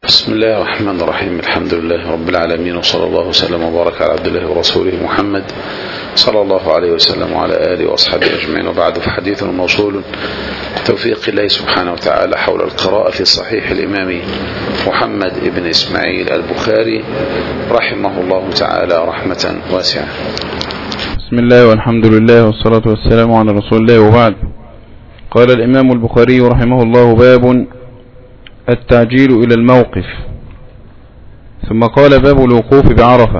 بسم الله الرحمن الرحيم. الحمد لله رب العالمين، وصلى الله وسلم وبارك على عبد الله ورسوله محمد صلى الله عليه وسلم وعلى آله وأصحابه أجمعين، وبعد فحديث موصول توفيق الله سبحانه وتعالى حول القراءة في صحيح الإمام محمد بن إسماعيل البخاري رحمه الله تعالى رحمة واسعة. بسم الله والحمد لله والصلاة والسلام على رسول الله، وبعد. قال الإمام البخاري رحمه الله: باب التعجيل إلى الموقف. ثم قال: باب الوقوف بعرفة.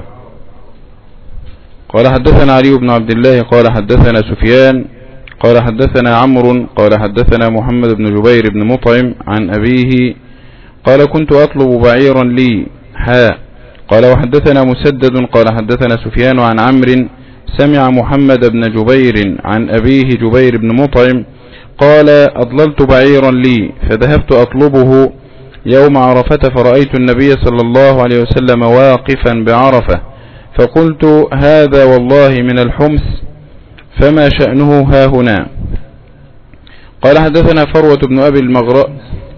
قال: حدثنا علي بن عبد الله قال حدثنا سفيان قال حدثنا عمرو قال حدثنا محمد بن جبير بن مطعم عن أبيه قال: كنت أطلب بعيرا لي قال: وحدثنا مسدد قال حدثنا سفيان عن عمرو سمع محمد بن جبير عن أبيه جبير بن مطعم قال: أضللت بعيرا لي فذهبت أطلبه يوم عرفة، فرأيت النبي صلى الله عليه وسلم واقفا بعرفة، فقلت: هذا والله من الحمص، فما شأنه ها هنا؟ قال: حدثنا فروة بن أبي المغراء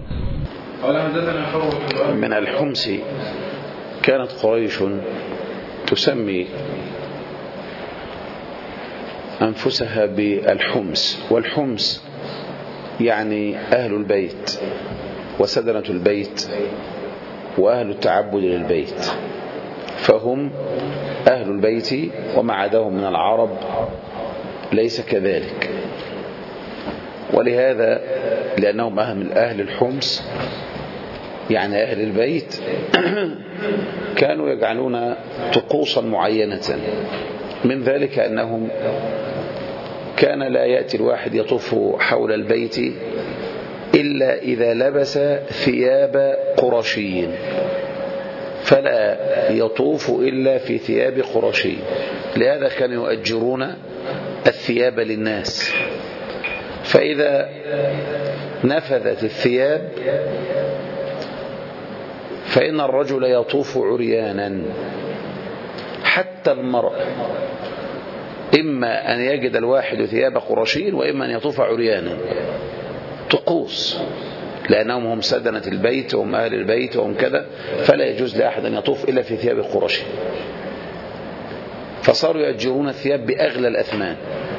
من الحمص. كانت قريش تسمي أنفسها بالحمص، والحمص يعني أهل البيت وسدنة البيت وأهل التعبد للبيت، فهم أهل البيت، وما عداهم من العرب ليس كذلك. ولهذا لأنهم أهل الحمص يعني أهل البيت كانوا يجعلون طقوسا معينة، من ذلك أنهم كان لا يأتي الواحد يطوف حول البيت إلا إذا لبس ثياب قرشي، فلا يطوف إلا في ثياب قرشي. لهذا كانوا يؤجرون الثياب للناس، فإذا نفذت الثياب فإن الرجل يطوف عريانا، حتى المرأة، إما أن يجد الواحد ثياب قرشي وإما أن يطوف عريانا، طقوس، لأنهم هم سدنة البيت وهم أهل البيت وهم كذا، فلا يجوز لأحد أن يطوف إلا في ثياب قرشي. فصاروا يأجرون الثياب بأغلى الأثمان،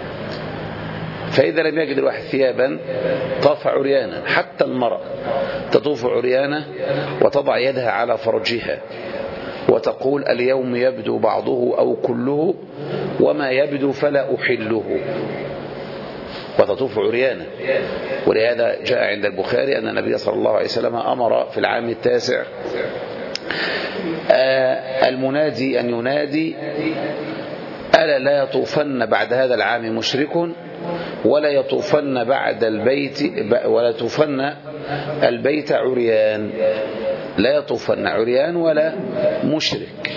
فإذا لم يجد الواحد ثيابا طاف عريانا. حتى المرأة تطوف عريانة وتضع يدها على فرجها وتقول: اليوم يبدو بعضه أو كله، وما يبدو فلا أحله، وتطوف عريانة. ولهذا جاء عند البخاري أن النبي صلى الله عليه وسلم أمر في العام 9 المنادي أن ينادي: ألا لا يطوفن بعد هذا العام مشرك، ولا يطوفن بعد البيت، ولا يطوفن البيت عريان، لا يطوفن عريان ولا مشرك.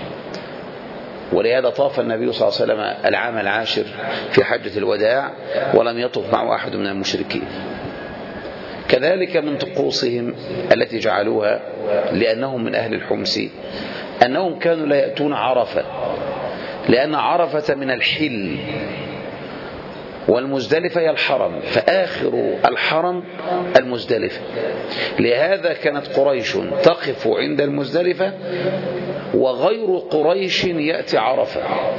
ولهذا طاف النبي صلى الله عليه وسلم العام 10 في حجة الوداع ولم يطوف معه أحد من المشركين. كذلك من طقوسهم التي جعلوها لأنهم من أهل الحمص أنهم كانوا لا يأتون عرفة، لأن عرفة من الحل والمزدلفة هي الحرم، فآخر الحرم المزدلفة. لهذا كانت قريش تقف عند المزدلفة، وغير قريش يأتي عرفة،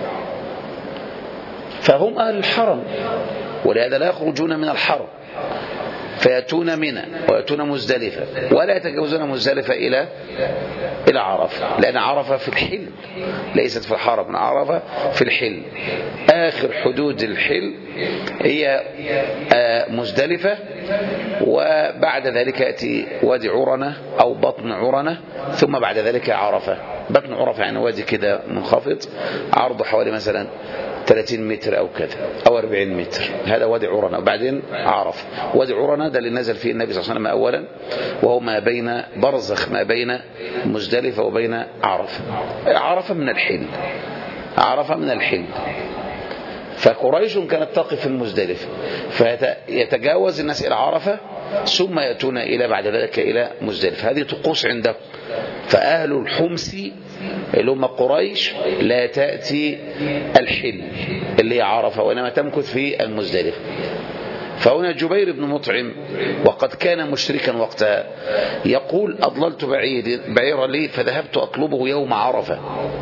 فهم أهل الحرم، ولهذا لا يخرجون من الحرم، فيأتون منى ويأتون مزدلفة، ولا يتجاوزون مزدلفة إلى عرفة، لأن عرفة في الحل ليست في الحرم، عرفة في الحل. آخر حدود الحل هي مزدلفة، وبعد ذلك يأتي وادي عرنة أو بطن عرنة، ثم بعد ذلك عرفة. بطن عرفة يعني وادي كده منخفض عرضه حوالي مثلا 30 متر أو كذا أو 40 متر، هذا وادي عرنة. وبعدين عرفة. وادي عرنة ده اللي نزل فيه النبي صلى الله عليه وسلم أولا، وهو ما بين برزخ ما بين مزدلفة وبين عرفة. عرفة من الحل، عرفة من الحل. فقريش كانت تقف في المزدلفة، فيتجاوز الناس إلى عرفة ثم يأتون إلى بعد ذلك إلى مزدلفة. هذه طقوس عندهم. فأهل الحمص اللي هم قريش لا تأتي الحل اللي هي عرفة، وإنما تمكث في المزدلفة. فهنا جبير بن مطعم وقد كان مشركا وقتها يقول أضللت بعيرا لي فذهبت أطلبه يوم عرفة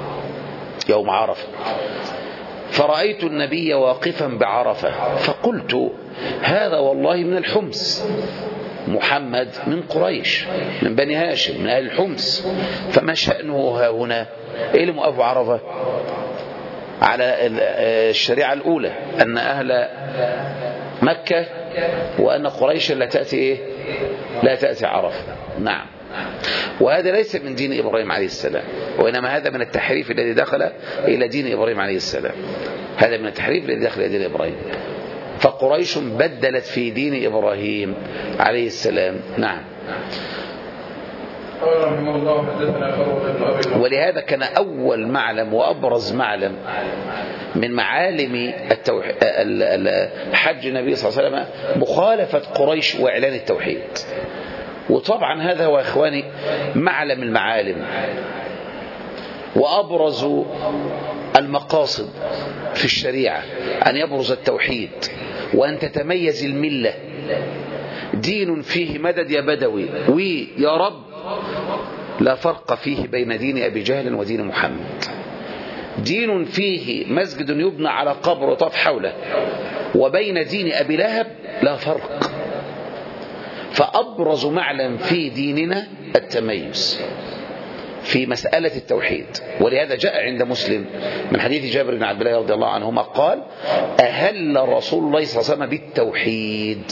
فرأيت النبي واقفا بعرفة فقلت هذا والله من الحمص، محمد من قريش من بني هاشم من أهل الحمص، فما شأنه ها هنا؟ إيه اللي موقف عرفة؟ على الشريعة الأولى أن أهل مكة وأن قريش لا تأتي إيه؟ لا تأتي عرفة. نعم. وهذا ليس من دين إبراهيم عليه السلام، وإنما هذا من التحريف الذي دخل إلى دين إبراهيم عليه السلام. هذا من التحريف الذي دخل إلى دين إبراهيم، فقريش بدلت في دين إبراهيم عليه السلام. نعم. ولهذا كان أول معلم وأبرز معلم من معالم حج النبي صلى الله عليه وسلم مخالفة قريش وإعلان التوحيد. وطبعا هذا هو إخواني معلم المعالم وأبرز المقاصد في الشريعة، أن يبرز التوحيد وأن تتميز الملة. دين فيه مدد يا بدوي ويا رب لا فرق فيه بين دين أبي جهل ودين محمد. دين فيه مسجد يبنى على قبر وطاف حوله وبين دين أبي لهب لا فرق. فأبرز معلم في ديننا التميز في مسألة التوحيد. ولهذا جاء عند مسلم من حديث جابر بن عبد الله رضي الله عنهما قال أهل رسول الله صلى الله عليه وسلم بالتوحيد.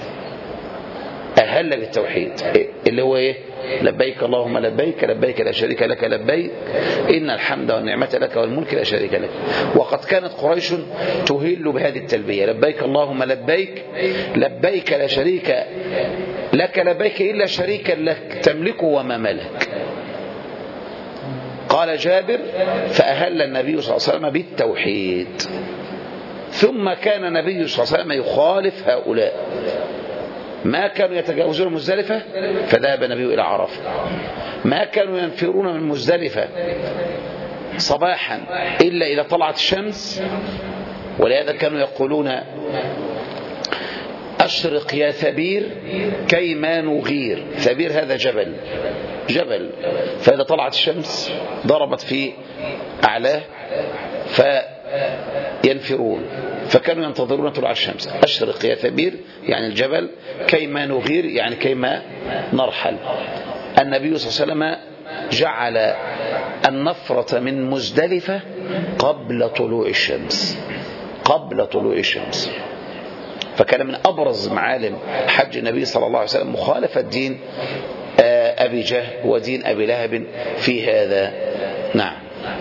أهل بالتوحيد اللي هو إيه؟ لبيك اللهم لبيك لبيك لا شريك لك لبيك إن الحمد والنعمة لك والملك لا شريك لك. وقد كانت قريش تهل بهذه التلبية لبيك اللهم لبيك لبيك لا شريك لك لبيك إلا شريكا لك تملكه وما ملك. قال جابر فأهل النبي صلى الله عليه وسلم بالتوحيد. ثم كان النبي صلى الله عليه وسلم يخالف هؤلاء، ما كانوا يتجاوزون مزدلفة فذهب النبي إلى عرفة، ما كانوا ينفرون من مزدلفة صباحا إلا إذا طلعت الشمس. ولهذا كانوا يقولون أشرق يا ثبير كيما نغير. ثبير هذا جبل فإذا طلعت الشمس ضربت في أعلاه فينفرون، فكانوا ينتظرون طلوع الشمس. أشرق يا ثبير يعني الجبل، كيما نغير يعني كيما نرحل. النبي صلى الله عليه وسلم جعل النفرة من مزدلفة قبل طلوع الشمس. فكان من أبرز معالم حج النبي صلى الله عليه وسلم مخالفة دين أبي جهل ودين أبي لهب في هذا. نعم.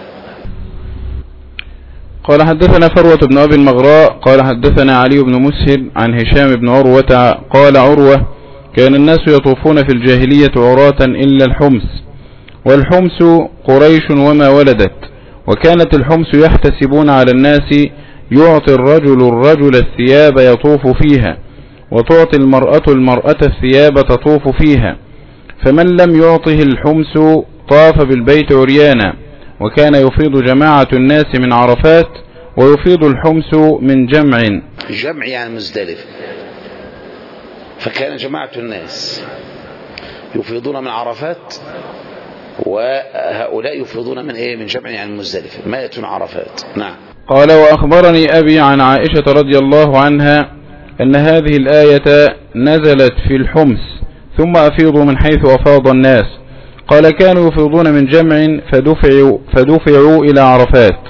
قال حدثنا فروة بن أبي المغراء قال حدثنا علي بن مسهل عن هشام بن عروة قال عروة كان الناس يطوفون في الجاهلية عراة إلا الحمص، والحمص قريش وما ولدت، وكانت الحمص يحتسبون على الناس يعطي الرجل الثياب يطوف فيها، وتعطي المرأة الثياب تطوف فيها، فمن لم يعطه الحمص طاف بالبيت عريانا. وكان يفيض جماعة الناس من عرفات ويفيض الحمص من جمع يعني مزدلف. فكان جماعة الناس يفيضون من عرفات وهؤلاء يفيضون من إيه؟ من جمع يعني مزدلف ما يأتون عرفات. نعم. قال وأخبرني أبي عن عائشة رضي الله عنها أن هذه الآية نزلت في الحمص ثم أفيضوا من حيث أفاض الناس. قال كانوا يفيضون من جمع فدفعوا إلى عرفات.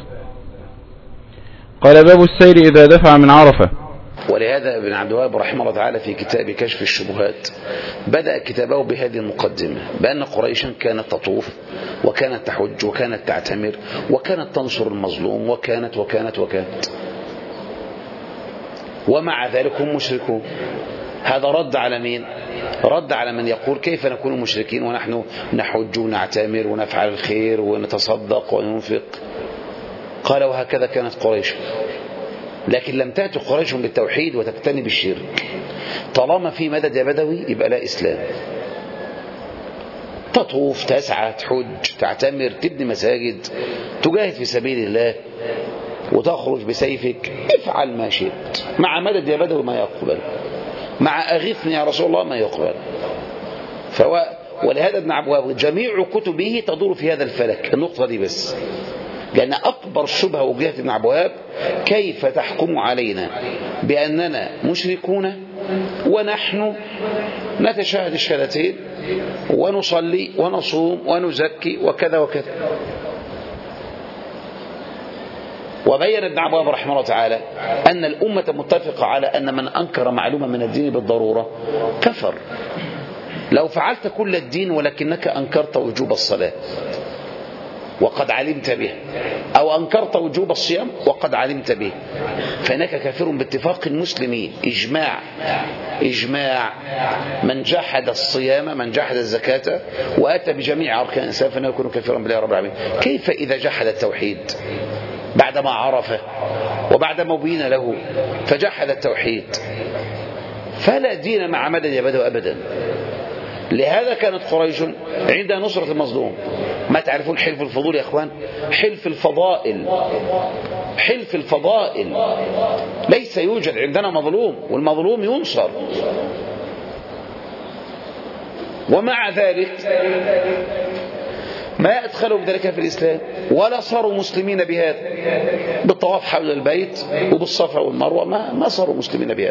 قال باب السير إذا دفع من عرفة. ولهذا ابن عبد الوهاب رحمه الله تعالى في كتاب كشف الشبهات بدأ كتابه بهذه المقدمة بأن قريشا كانت تطوف وكانت تحج وكانت تعتمر وكانت تنصر المظلوم وكانت ومع ذلك هم مشركون. هذا رد على مين؟ رد على من يقول كيف نكون مشركين ونحن نحج ونعتمر ونفعل الخير ونتصدق وننفق. قال وهكذا كانت قريش، لكن لم تأتي قريش بالتوحيد وتجتنب الشرك. طالما في مدد يا بدوي يبقى لا إسلام. تطوف، تسعى، تحج، تعتمر، تبني مساجد، تجاهد في سبيل الله، وتخرج بسيفك، افعل ما شئت، مع مدد يا بدوي ما يقبل، مع أغثني يا رسول الله ما يقبل. ولهذا ابن عبد الوهاب جميع كتبه تدور في هذا الفلك، النقطة دي بس، لأن أكبر شبهة وجهت ابن عبد الوهاب كيف تحكم علينا بأننا مشركون ونحن نتشهد الشهادتين ونصلي ونصوم ونزكي وكذا وكذا. وبين ابن عبد الوهاب رحمه الله تعالى أن الأمة متفقة على أن من أنكر معلومة من الدين بالضرورة كفر. لو فعلت كل الدين ولكنك أنكرت وجوب الصلاة وقد علمت به، أو أنكرت وجوب الصيام وقد علمت به، فإنك كافر باتفاق المسلمين، إجماع من جحد الصيام، من جحد الزكاة وأتى بجميع أركان الإسلام فإنه يكون كافرا بالله رب العالمين. كيف إذا جحد التوحيد بعدما عرفه وبعدما بين له فجحد التوحيد؟ فلا دين مع مدد يبدو أبدا. لهذا كانت قريش عند نصرة المظلوم، ما تعرفون حلف الفضول يا أخوان؟ حلف الفضائل، حلف الفضائل. ليس يوجد عندنا مظلوم والمظلوم ينصر، ومع ذلك ما أدخلوا بذلك في الإسلام ولا صاروا مسلمين بهذا، بالطواف حول البيت وبالصفا والمروة ما صاروا مسلمين بهذا،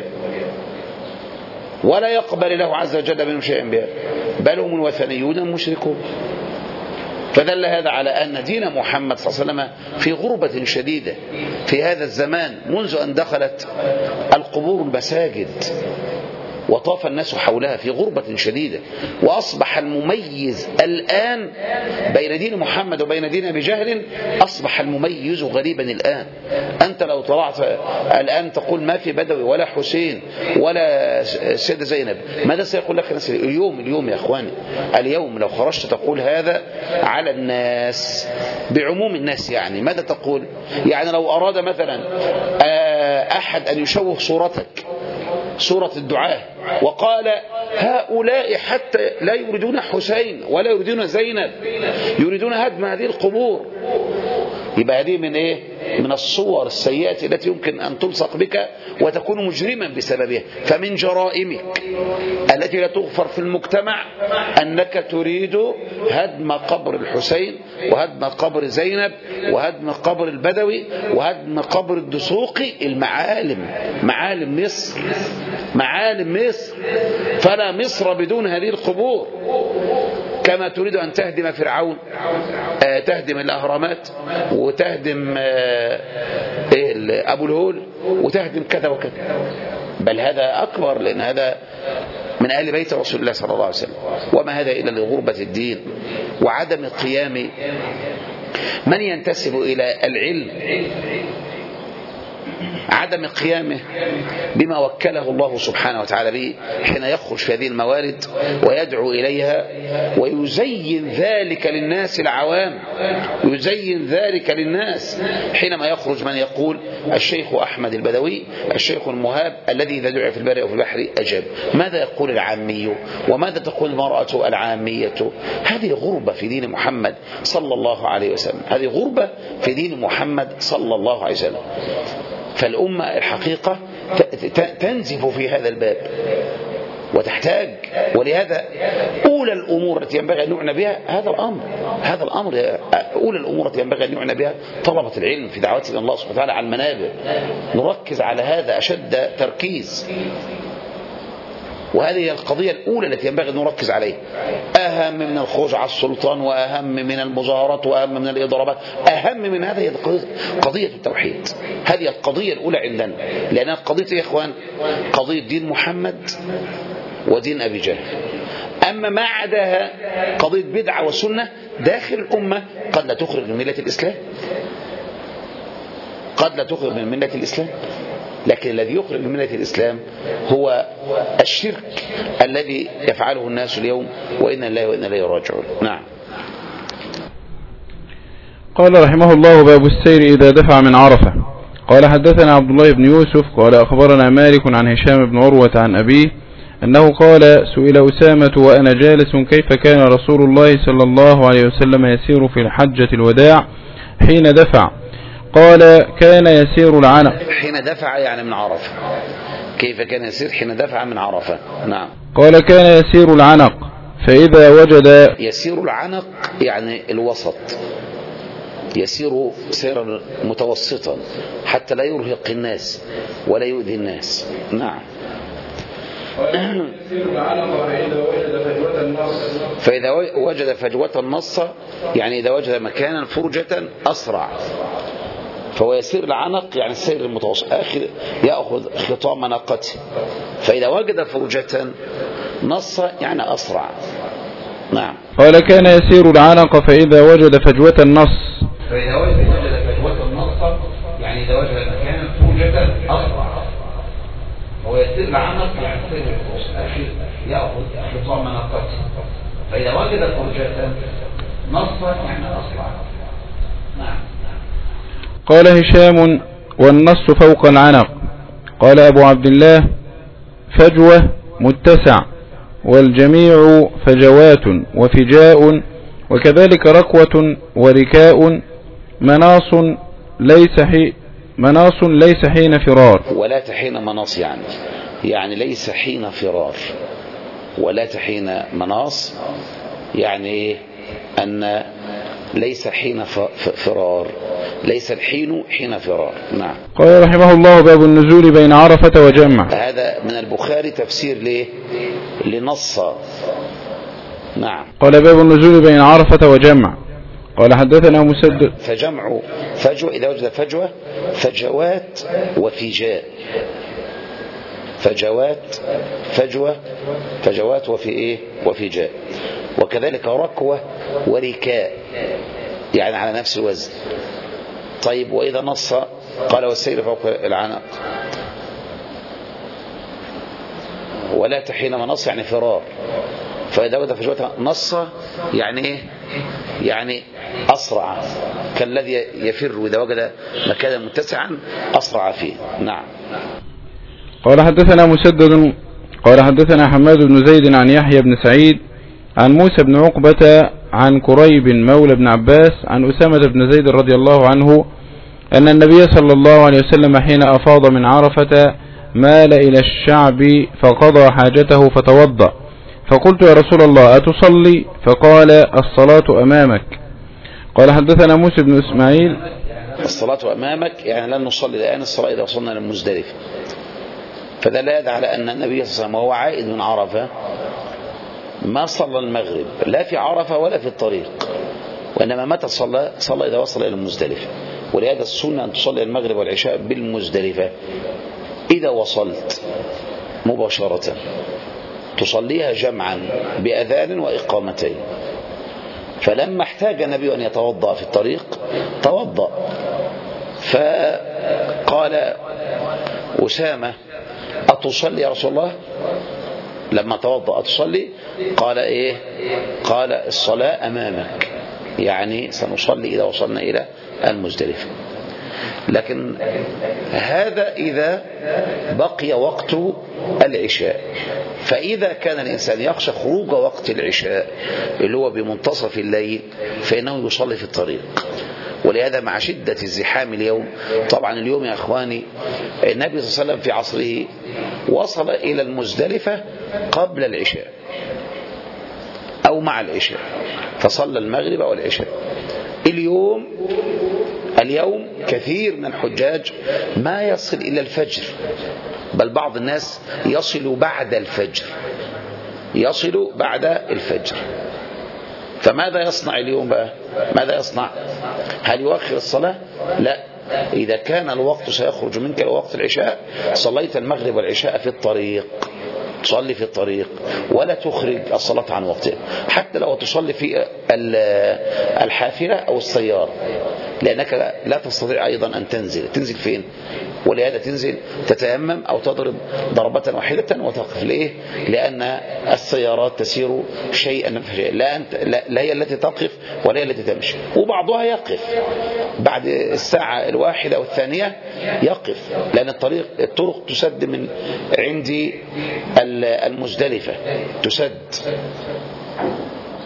ولا يقبل الله عز وجل منهم شيئا بهذا، بل هم الوثنيون المشركون. فدل هذا على أن دين محمد صلى الله عليه وسلم في غربة شديدة في هذا الزمان، منذ أن دخلت القبور المساجد وطاف الناس حولها في غربة شديدة. وأصبح المميز الآن بين دين محمد وبين دين أبي جهل، أصبح المميز غريبا الآن. أنت لو طلعت الآن تقول ما في بدوي ولا حسين ولا سيدة زينب، ماذا سيقول لك الناس اليوم يا أخواني؟ اليوم لو خرجت تقول هذا على الناس بعموم الناس، يعني ماذا تقول؟ يعني لو أراد مثلا أحد أن يشوه صورتك، صورة الدعاء، وقال هؤلاء حتى لا يريدون حسين ولا يريدون زينب، يريدون هدم هذه القبور، يبقى هذه من ايه؟ من الصور السيئة التي يمكن أن تلصق بك وتكون مجرما بسببها. فمن جرائمك التي لا تغفر في المجتمع أنك تريد هدم قبر الحسين وهدم قبر زينب وهدم قبر البدوي وهدم قبر الدسوقي، المعالم، معالم مصر، معالم مصر. فلا مصر بدون هذه القبور. كما تريد أن تهدم فرعون، تهدم الأهرامات وتهدم أبو الهول وتهدم كذا وكذا، بل هذا أكبر، لأن هذا من آل بيت رسول الله صلى الله عليه وسلم. وما هذا إلا لغربة الدين وعدم قيام من ينتسب إلى العلم، عدم قيامه بما وكله الله سبحانه وتعالى به حين يخرج في هذه الموارد ويدعو إليها ويزين ذلك للناس العوام، يزين ذلك للناس. حينما يخرج من يقول الشيخ أحمد البدوي، الشيخ المهاب الذي إذا دعي في البر أو في البحر أجاب، ماذا يقول العامي وماذا تقول المرأة العامية؟ هذه غربة في دين محمد صلى الله عليه وسلم، هذه غربة في دين محمد صلى الله عليه وسلم. فالأمة الحقيقة تنزف في هذا الباب وتحتاج، ولهذا أولى الأمور التي ينبغي أن نعنى بها هذا الأمر أولى الأمور التي ينبغي أن نعنى بها طلبة العلم في دعوتنا الله سبحانه وتعالى على المنابر، نركز على هذا أشد تركيز. وهذه القضية الأولى التي ينبغي أن نركز عليها، أهم من الخروج على السلطان، وأهم من المظاهرات، وأهم من الإضرابات، أهم من هذا هي قضية التوحيد. هذه القضية الأولى عندنا، لأنها قضية يا إخوان قضية دين محمد ودين أبي جهل. أما ما عداها قضية بدعة وسنة داخل الأمة قد لا تخرج من ملة الإسلام، قد لا تخرج من ملة الإسلام، لكن الذي يخرج من ملة الإسلام هو الشرك الذي يفعله الناس اليوم، وإنا لله وإنا إليه راجعون. نعم. قال رحمه الله: باب السير إذا دفع من عرفة. قال حدثنا عبد الله بن يوسف قال أخبرنا مالك عن هشام بن عروة عن أبيه أنه قال: سئل أسامة وأنا جالس كيف كان رسول الله صلى الله عليه وسلم يسير في الحجة الوداع حين دفع؟ قال كان يسير العنق. حين دفع يعني من عرفة. كيف كان يسير حين دفع من عرفة؟ نعم. قال كان يسير العنق فإذا وجد. يسير العنق يعني الوسط، يسير سيرا متوسطا حتى لا يرهق الناس ولا يؤذي الناس. نعم. فإذا وجد فجوة النص يعني إذا وجد مكانا فرجة أسرع، فهو يسير العنق يعني السير المتوسط، آخر يأخذ خطام ناقته. فإذا وجد فرجة نص يعني أسرع. نعم. قال كان يسير العنق فإذا وجد فجوة النص. فإذا وجد فجوة النص يعني إذا وجد مكانا فرجة أسرع، هو يسير العنق يعني السير المتوسط، آخر يأخذ خطام ناقته. فإذا وجد فرجة نص يعني أسرع. نعم. قال هشام والنص فوق العنق. قال أبو عبد الله فجوة متسع، والجميع فجوات وفجاء، وكذلك ركوة وركاء، مناص ليس حين فرار. ولا حين مناص يعني ليس حين فرار، ولا حين مناص يعني أن ليس حين فرار، ليس الحين حين فرار. نعم. قال رحمه الله باب النزول بين عرفة وجمع. هذا من البخاري تفسير ليه لنص. نعم. قال باب النزول بين عرفة وجمع. قال حدثنا مسدد. فجمع فجوة إذا وجد فجوة، فجوات وفجاء، فجوات وفي إيه وفجاء، وكذلك ركوة وركاء يعني على نفس الوزن. طيب وإذا نص قال والسير فوق العنق، ولا حين منص يعني فرار. فإذا وجد فجوة نص يعني إيه يعني أسرع، كالذي يفر إذا وجد مكانا متسعا أسرع فيه. نعم. قال حدثنا مسدد قال حدثنا حماد بن زيد عن يحيى بن سعيد عن موسى بن عقبة عن كريب مولى بن عباس عن أسامة بن زيد رضي الله عنه أن النبي صلى الله عليه وسلم حين أفاض من عرفة مال إلى الشعب فقضى حاجته فتوضأ، فقلت يا رسول الله أتصلي؟ فقال الصلاة أمامك. قال حدثنا موسى بن إسماعيل. الصلاة أمامك يعني لن نصلي الآن الصلاة إذا وصلنا للمزدلفة. فده لا يدعى على أن النبي صلى الله عليه وسلم وهو عائد من عرفة ما صلى المغرب لا في عرفة ولا في الطريق، وإنما متى صلى إذا وصل إلى المزدلفة. ولهذا السنة أن تصلي المغرب والعشاء بالمزدلفة إذا وصلت مباشرة، تصليها جمعا بأذان وإقامتين. فلما احتاج النبي أن يتوضأ في الطريق توضأ، فقال أسامة أتصلي يا رسول الله؟ لما توضأ أتصلي؟ قال إيه؟ قال الصلاة أمامك، يعني سنصلي إذا وصلنا إلى المزدلفة. لكن هذا إذا بقي وقت العشاء. فإذا كان الإنسان يخشى خروج وقت العشاء اللي هو بمنتصف الليل فإنه يصلي في الطريق. ولهذا مع شدة الزحام اليوم، طبعا اليوم يا أخواني النبي صلى الله عليه وسلم في عصره وصل إلى المزدلفة قبل العشاء أو مع العشاء، فصلى المغرب والعشاء. اليوم كثير من الحجاج ما يصل إلى الفجر، بل بعض الناس يصل بعد الفجر. فماذا يصنع اليوم بقى؟ ماذا يصنع؟ هل يؤخر الصلاة؟ لا، إذا كان الوقت سيخرج منك لوقت العشاء صليت المغرب والعشاء في الطريق، تصلي في الطريق ولا تخرج الصلاة عن وقتها، حتى لو تصلي في الحافلة أو السيارة، لأنك لا تستطيع أيضا أن تنزل فين؟ ولهذا تنزل تتيمم أو تضرب ضربة واحدة وتقف. ليه؟ لأن السيارات تسير شيئا فشيئا، لا هي التي تقف ولا هي التي تمشي، وبعضها يقف بعد الساعة الواحدة أو الثانية يقف، لأن الطرق تسد من عند المزدلفة تسد،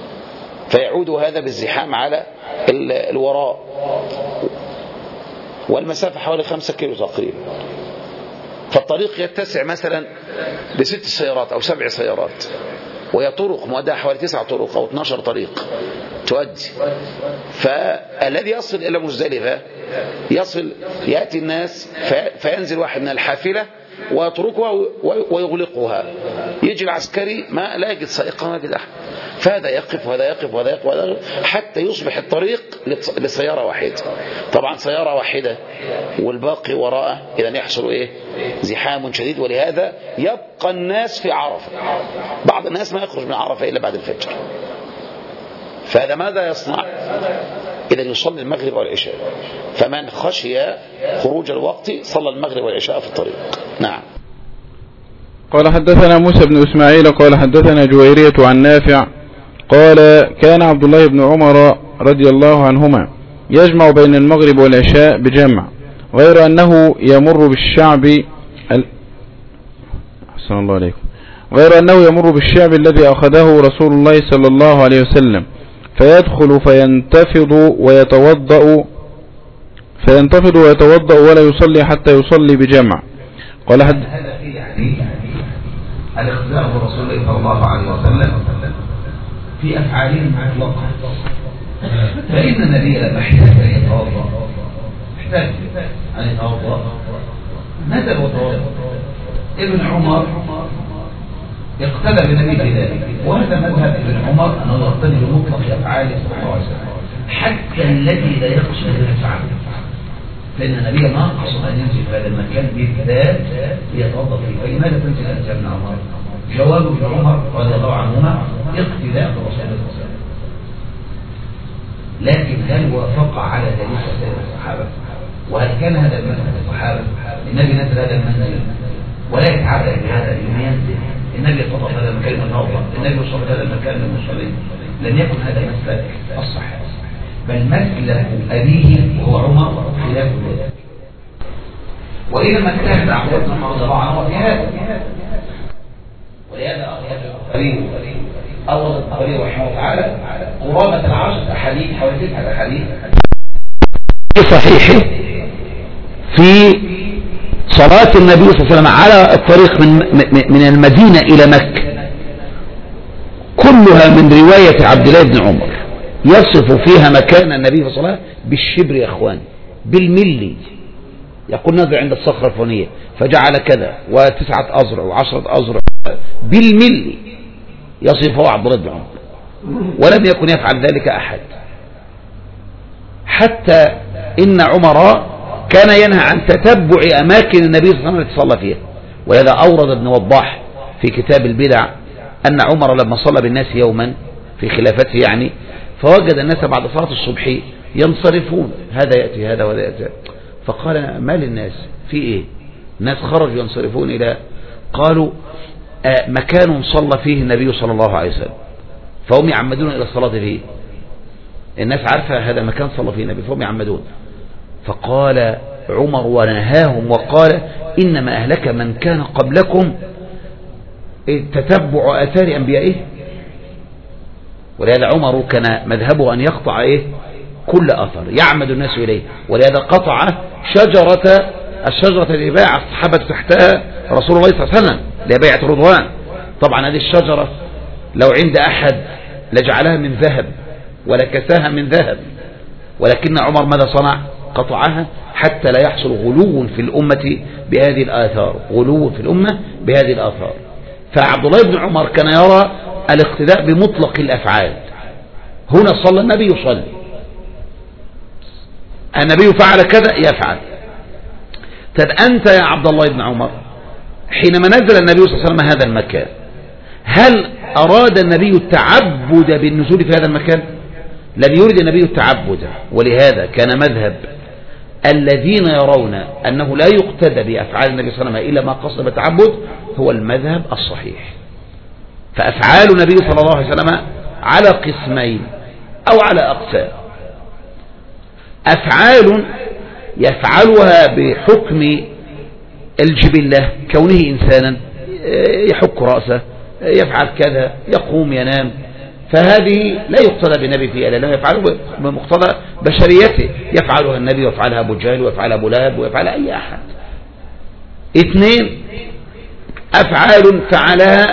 فيعود هذا بالزحام على الوراء. والمسافة حوالي 5 كيلو تقريبا، فالطريق يتسع مثلا ل6 سيارات أو 7 سيارات، وهي طرق مؤدها حوالي 9 طرق أو 12 طريق تؤدي. فالذي يصل إلى مزدلفة يأتي الناس فينزل واحد من الحافلة ويتركها ويغلقها، يجي العسكري ما لا يجد سائقا ما يجد أحد، فهذا يقف وهذا يقف وهذا يقف وهذا يقف حتى يصبح الطريق لسيارة واحدة. طبعا سيارة واحدة والباقي وراءه، إذا يحصل زحام شديد، ولهذا يبقى الناس في عرفة. بعض الناس ما يخرج من عرفة إلا بعد الفجر، فهذا ماذا يصنع؟ إذا يصلي المغرب والعشاء، فمن خشي خروج الوقت صلى المغرب والعشاء في الطريق. نعم. قال حدثنا موسى بن إسماعيل قال حدثنا جويرية عن نافع قال كان عبد الله بن عمر رضي الله عنهما يجمع بين المغرب والعشاء بجمع، غير أنه يمر بالشعب أحسن الله عليكم، غير أنه يمر بالشعب الذي أخذه رسول الله صلى الله عليه وسلم، فيدخل فينتفض ويتوضأ ولا يصلي حتى يصلي بجمع. قال هذا فيه يعني الاختلاف برسول الله صلى الله عليه وسلم في أفعاله مطلقة، فإن النبي لما احتاج أن يتوضأ نزل وتوضأ. ابن عمر اقتدى بالنبي في ذلك، وهذا مذهب ابن عمر أنه يقتدي بمطلق أفعاله صلى الله عليه وسلم حتى الذي لا يخشى من أفعاله، لأن النبي ناقص أن ينزل في هذا المكان بالذات ليتوضأ فيه. فلماذا تنزل أنت ابن عمر؟ جواب ابن عمر رضي الله عنهما اقتداء برسول الله صلى الله عليه وسلم. لكن هل وافق على ذلك سائر الصحابة؟ وهل كان هذا المنهج الصحابة؟ النبي نزل هذا المنزل ولا يتعرض بهذا اليوم ينزل، النبي يتوضأ هذا المكان من الأوضاع، النبي يصلي هذا المكان من المصلين. لم يكن هذا مسلك الصحابة، بل مسلك أبيه وهو عمر خلاف ذلك. وإنما اجتهد عبد الله بن رضي الله عنه في هذا، ولهذا أورد البخاري رحمه الله تعالى قرابة 10 أحاديث حوالي 9 أحاديث في صحيحه في صلاة النبي صلى الله عليه وسلم على الطريق من المدينة إلى مكة، كلها من رواية عبد الله بن عمر يصف فيها مكان النبي صلى الله عليه وسلم بالشبر يا أخوان، بالملي. يقول نزل عند الصخرة الفلانية فجعل كذا و9 أذرع و10 أذرع بالملي، يصفه عبد الله بن عمر، ولم يكن يفعل ذلك أحد، حتى إن عمر كان ينهى عن تتبع أماكن النبي صلى الله عليه وسلم التي صلى فيها. ولهذا أورد ابن وضاح في كتاب البدع أن عمر لما صلى بالناس يوما في خلافته يعني، فوجد الناس بعد صلاة الصبح ينصرفون، هذا يأتي هذا وهذا يأتي، فقال ما للناس في إيه؟ الناس خرجوا ينصرفون إلى، قالوا مكان صلى فيه النبي صلى الله عليه وسلم، فهم يعمدون إلى الصلاة فيه، الناس عارفة هذا مكان صلى فيه النبي فهم يعمدون. فقال عمر ونهاهم وقال إنما أهلك من كان قبلكم تتبع آثار أنبيائه. ولهذا عمر كان مذهبه أن يقطع كل أثر يعمد الناس إليه، ولهذا قطع الشجرة التي باع الصحابة تحتها رسول الله صلى الله عليه وسلم لبيعة رضوان. طبعا هذه الشجرة لو عند أحد لجعلها من ذهب ولكساها من ذهب، ولكن عمر ماذا صنع؟ قطعها حتى لا يحصل غلو في الأمة بهذه الآثار، غلو في الأمة بهذه الآثار. فعبد الله بن عمر كان يرى الاقتداء بمطلق الأفعال. هنا صلى النبي يصلي، النبي فعل كذا يفعل. طب أنت يا عبد الله بن عمر حينما نزل النبي صلى الله عليه وسلم هذا المكان، هل أراد النبي التعبد بالنزول في هذا المكان؟ لم يرد النبي التعبد. ولهذا كان مذهب الذين يرون أنه لا يقتدى بأفعال النبي صلى الله عليه وسلم إلا ما قصد بالتعبد هو المذهب الصحيح. فأفعال النبي صلى الله عليه وسلم على قسمين أو على أقسام: أفعال يفعلها بحكم الجبلة كونه إنسانا، يحك رأسه، يفعل كذا، يقوم ينام، فهذه لا يقتدى بالنبي فيها لأنه يفعله بمقتضى بشريته، يفعلها النبي ويفعلها أبو جهل ويفعلها أبو لهب ويفعلها أي أحد. 2 أفعال فعلها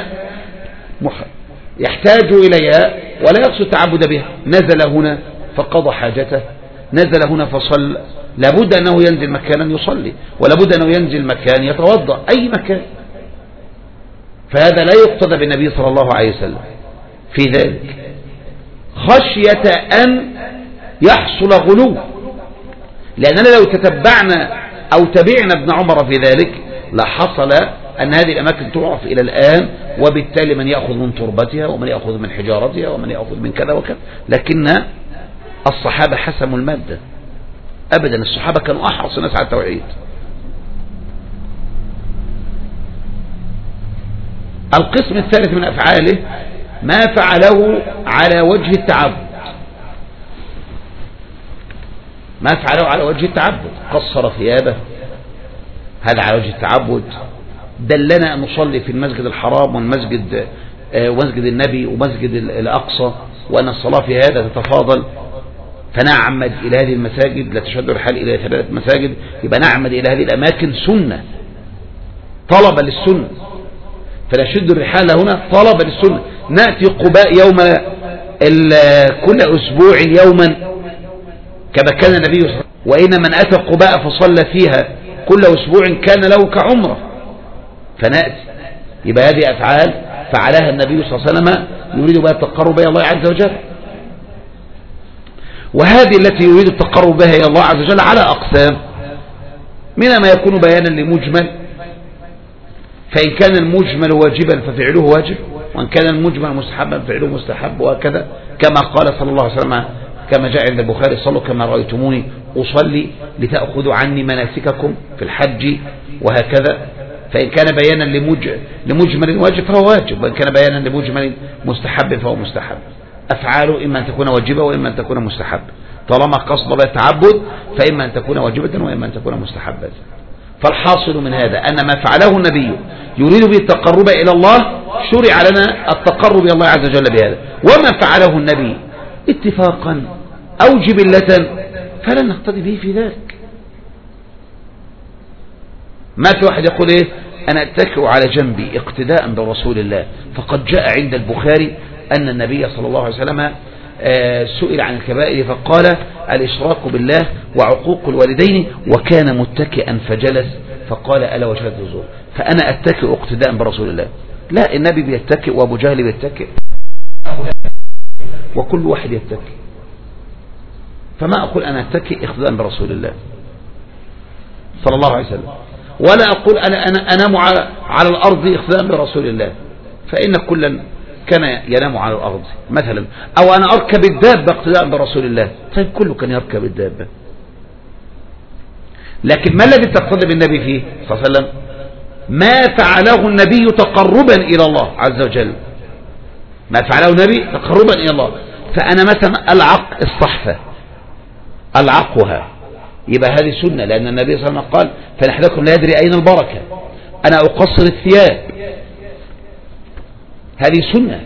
يحتاج إليها ولا يقصد التعبد بها. نزل هنا فقضى حاجته، نزل هنا فصلى، لابد أنه ينزل مكانا يصلي، ولابد أنه ينزل مكان يتوضأ، أي مكان. فهذا لا يقتضى بالنبي صلى الله عليه وسلم في ذلك، خشية أن يحصل غلو. لأننا لو تتبعنا أو تبعنا ابن عمر في ذلك لحصل أن هذه الأماكن تعرف إلى الآن، وبالتالي من يأخذ من تربتها ومن يأخذ من حجارتها ومن يأخذ من كذا وكذا. لكن الصحابة حسموا المادة أبدا، الصحابة كانوا أحرص الناس على التوحيد. القسم الثالث من أفعاله ما فعله على وجه التعبد، ما فعله على وجه التعبد، قصر ثيابه، هذا على وجه التعبد. دلنا أن نصلي في المسجد الحرام والمسجد ومسجد النبي ومسجد الأقصى، وأن الصلاة في هذا تتفاضل، فنعمد إلى هذه المساجد، لا تشد الرحال إلى 3 مساجد، يبقى نعمد إلى هذه الأماكن سنة طلبا للسنة، فنشد الرحال هنا طلبا للسنة. نأتي قباء يوم كل أسبوع يوما كما كان النبي صلى الله عليه وسلم، وإن من أتى قباء فصلى فيها كل أسبوع كان له كعمرة. فنأتي، يبقى هذه أفعال فعلها النبي صلى الله عليه وسلم يريد بها التقرب إلى الله عز وجل، وهذه التي يريد التقرب بها إلى الله عز وجل على أقسام، منها ما يكون بيانا لمجمل، فإن كان المجمل واجبا ففعله واجب، وإن كان المجمل مستحبا ففعله مستحب، وهكذا كما قال صلى الله عليه وسلم كما جاء عند البخاري: صلوا كما رأيتموني أصلي لتأخذوا عني مناسككم في الحج، وهكذا. فإن كان بيانا لمجمل واجب فهو واجب، وإن كان بيانا لمجمل مستحب فهو مستحب. أفعاله إما أن تكون واجبة وإما أن تكون مستحب، طالما قصد بها التعبد فإما أن تكون واجبة وإما أن تكون مستحبة. فالحاصل من هذا أن ما فعله النبي يريد به التقرب إلى الله، شرع لنا التقرب إلى الله عز وجل بهذا. وما فعله النبي اتفاقا أو جبلة فلن نقتدي به في ذلك. ما في واحد يقول إيه أنا أتكئ على جنبي اقتداء برسول الله. فقد جاء عند البخاري أن النبي صلى الله عليه وسلم سئل عن الكبائر فقال: الإشراك بالله وعقوق الوالدين، وكان متكئا فجلس فقال: ألا وشهادة الزور. فأنا أتكئ اقتداء برسول الله. لا، النبي بيتكئ وأبو جهل بيتكئ وكل واحد يتكئ، فما أقول أنا أتكئ اقتداء برسول الله صلى الله عليه وسلم، ولا أقول أنا أنام على الأرض اقتداء برسول الله، فإن كلا كان ينام على الأرض مثلا، أو أنا أركب الدابة اقتداء برسول الله. طيب كله كان يركب الدابة، لكن ما الذي تقتدى بالنبي فيه صلى الله عليه وسلم؟ ما فعله النبي تقربا إلى الله عز وجل، ما فعله النبي تقربا إلى الله. فأنا مثلا ألعق الصحفة ألعقها، يبقى هذه سنة، لأن النبي صلى الله عليه وسلم قال: فنحلكم لا يدري أين البركة. أنا أقصر الثياب، هذه سنة.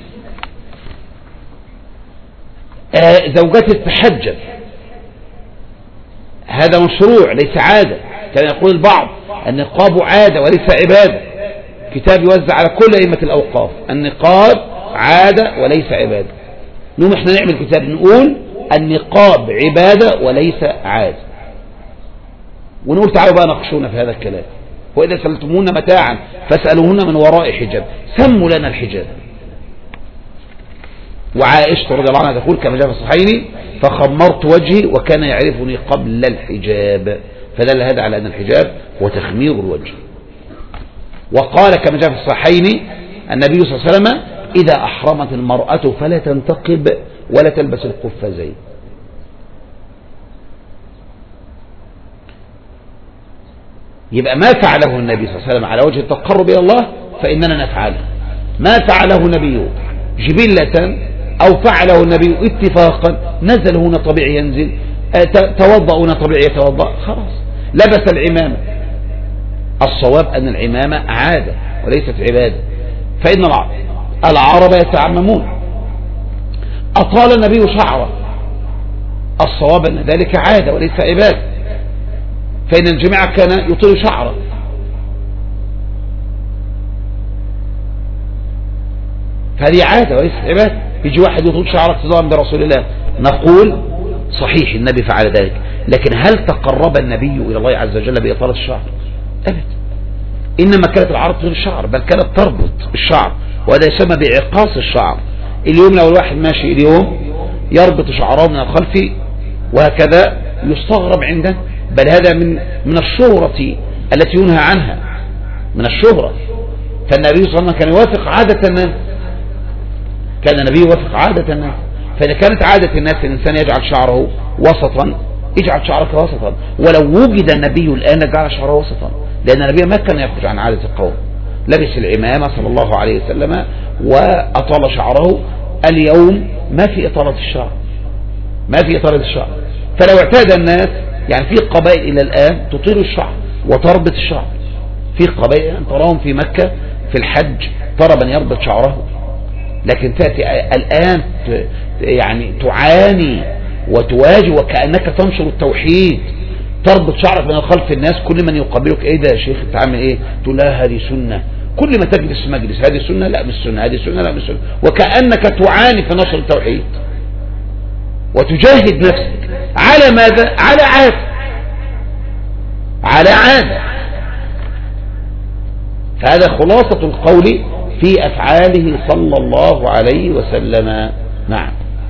زوجتي تتحجب، هذا مشروع ليس عادة، كما يقول البعض: النقاب عادة وليس عبادة. كتاب يوزع على كل أئمة الأوقاف: النقاب عادة وليس عبادة. نقوم احنا نعمل كتاب نقول النقاب عبادة وليس عادة، ونقول تعالوا بقى ناقشونا في هذا الكلام. وإذا سألتمون متاعا فاسألوهن من وراء حجاب، سموا لنا الحجاب. وعائشة رضي الله عنها تقول كما جاء في الصحيحين: فخمرت وجهي وكان يعرفني قبل الحجاب. فدل هذا على أن الحجاب هو تخمير الوجه. وقال كما جاء في الصحيحين النبي صلى الله عليه وسلم: إذا أحرمت المرأة فلا تنتقب ولا تلبس القفازين. يبقى ما فعله النبي صلى الله عليه وسلم على وجه التقرب إلى الله فإننا نفعله. ما فعله النبي جبلة أو فعله النبي اتفاقا، نزل هنا طبيعي ينزل، توضأ هنا طبيعي يتوضأ، خلاص. لبس العمامة، الصواب أن العمامة عادة وليست عبادة، فإن العرب يتعممون. أطال النبي شعره، الصواب أن ذلك عادة وليس عبادة، فإن الجميع كان يطيل شعره. فهذه عادة وليس عبادة. يجي واحد يطيل شعره اقتداء برسول الله، نقول صحيح النبي فعل ذلك، لكن هل تقرب النبي إلى الله عز وجل بإطالة الشعر؟ أبدا. إنما كانت العرب تطيل الشعر، بل كانت تربط الشعر، وهذا يسمى بإعقاص الشعر. اليوم لو الواحد ماشي اليوم يربط شعره من الخلف وهكذا يستغرب عنده، بل هذا من الشهرة التي ينهى عنها، من الشهرة. فالنبي صلى الله عليه وسلم كان يوافق عادة الناس، كان النبي يوافق عادة الناس. فإذا كانت عادة الناس الإنسان يجعل شعره وسطا، اجعل شعرك وسطا. ولو وجد النبي الآن جعل شعره وسطا، لأن النبي ما كان يخرج عن عادة القوم، لبس العمامة صلى الله عليه وسلم وأطال شعره. اليوم ما في إطالة الشعر، ما في إطالة الشعر. فلو اعتاد الناس، يعني في قبائل إلى الآن تطيل الشعر وتربط الشعر، في قبائل تراهم في مكة في الحج ترى من يربط شعره، لكن تأتي الآن يعني تعاني وتواجه وكأنك تنشر التوحيد، تربط شعرك من خلف الناس. كل من يقابلك ايه ده يا شيخ تعمل ايه؟ تقول لا هذه سنة. كل ما تجلس مجلس هذه سنة، لا مش سنة، هذه سنة، لا مش سنة، وكأنك تعاني في نشر التوحيد وتجاهد نفسك على ماذا؟ على عادة، على عادة. فهذا خلاصة القول في أفعاله صلى الله عليه وسلم. نعم.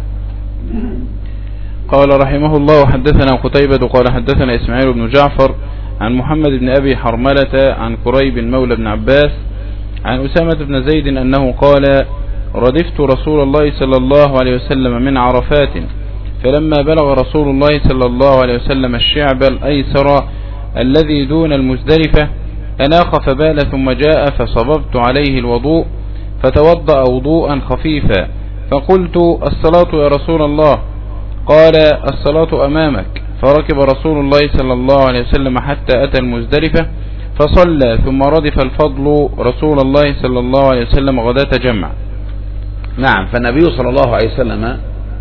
قال رحمه الله: حدثنا قتيبة قال حدثنا إسماعيل بن جعفر عن محمد بن أبي حرملة عن كريب مولى بن عباس عن أسامة بن زيد أنه قال: ردفت رسول الله صلى الله عليه وسلم من عرفات، فلما بلغ رسول الله صلى الله عليه وسلم الشعب الأيسر الذي دون المزدلفة أناخ فبال، ثم جاء فصببت عليه الوضوء فتوضأ وضوءا خفيفا، فقلت: الصلاة يا رسول الله؟ قال: الصلاة أمامك. فركب رسول الله صلى الله عليه وسلم حتى أتى المزدلفة فصلى، ثم ردف الفضل رسول الله صلى الله عليه وسلم غداة جمع. نعم. فالنبي صلى الله عليه وسلم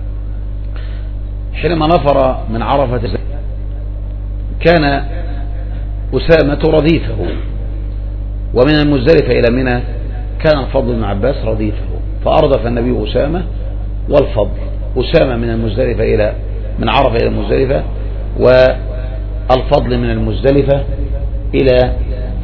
حينما نفر من عرفة كان أسامة رديفه، ومن المزدلفة إلى منى كان الفضل بن عباس رديفه، فأردف النبي أسامة والفضل. أسامة من المزدلفة من عرفة إلى المزدلفة، والفضل من المزدلفة إلى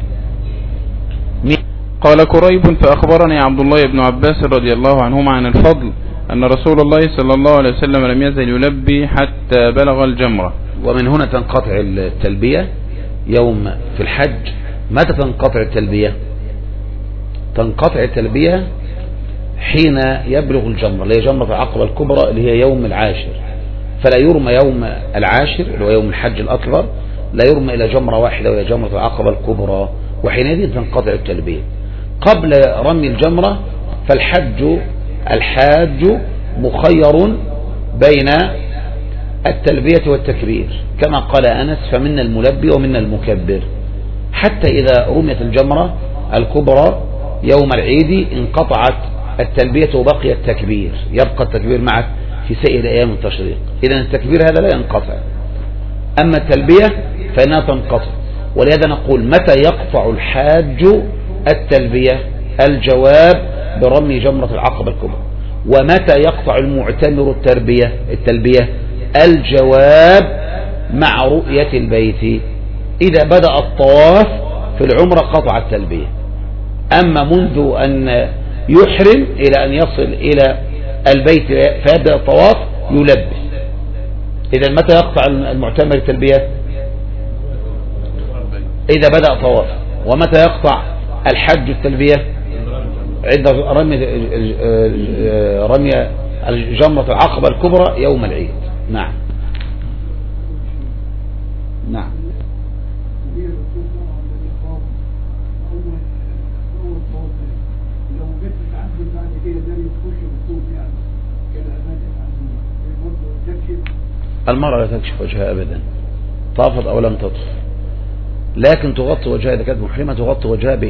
قال كريب: فأخبرني عبد الله بن عباس رضي الله عنهما عن الفضل أن رسول الله صلى الله عليه وسلم لم يزل يلبي حتى بلغ الجمرة. ومن هنا تنقطع التلبية يوم في الحج. متى تنقطع التلبية؟ تنقطع التلبية حين يبلغ الجمرة، اللي هي جمرة العقبة الكبرى، اللي هي يوم العاشر. فلا يرمى يوم العاشر اللي هو يوم الحج الأكبر، لا يرمى إلى جمرة واحدة وهي جمرة العقبة الكبرى، وحينئذ تنقطع التلبية. قبل رمي الجمرة الحاج مخير بين التلبية والتكبير، كما قال أنس: فمنا الملبي ومنا المكبر. حتى إذا رميت الجمرة الكبرى يوم العيد انقطعت التلبية وبقي التكبير، يبقى التكبير معك في سائر أيام التشريق. إذن التكبير هذا لا ينقطع، أما التلبية فإنها تنقطع. ولهذا نقول: متى يقطع الحاج التلبية؟ الجواب: برمي جمرة العقبة الكبرى. ومتى يقطع المعتمر التلبية؟ الجواب: مع رؤية البيت. إذا بدأ الطواف في العمرة قطع التلبية، أما منذ أن يحرم إلى أن يصل إلى البيت فيبدأ الطواف يلبي. إذا متى يقطع المعتمر التلبية؟ إذا بدأ طواف. ومتى يقطع الحج التلبية؟ عند رمي جمرة العقبة الكبرى يوم العيد. نعم. نعم. المرأة لا تكشف وجهها أبدا، طافت أو لم تطف، لكن تغطي وجهها إذا كانت محرمة، تغطي وجهها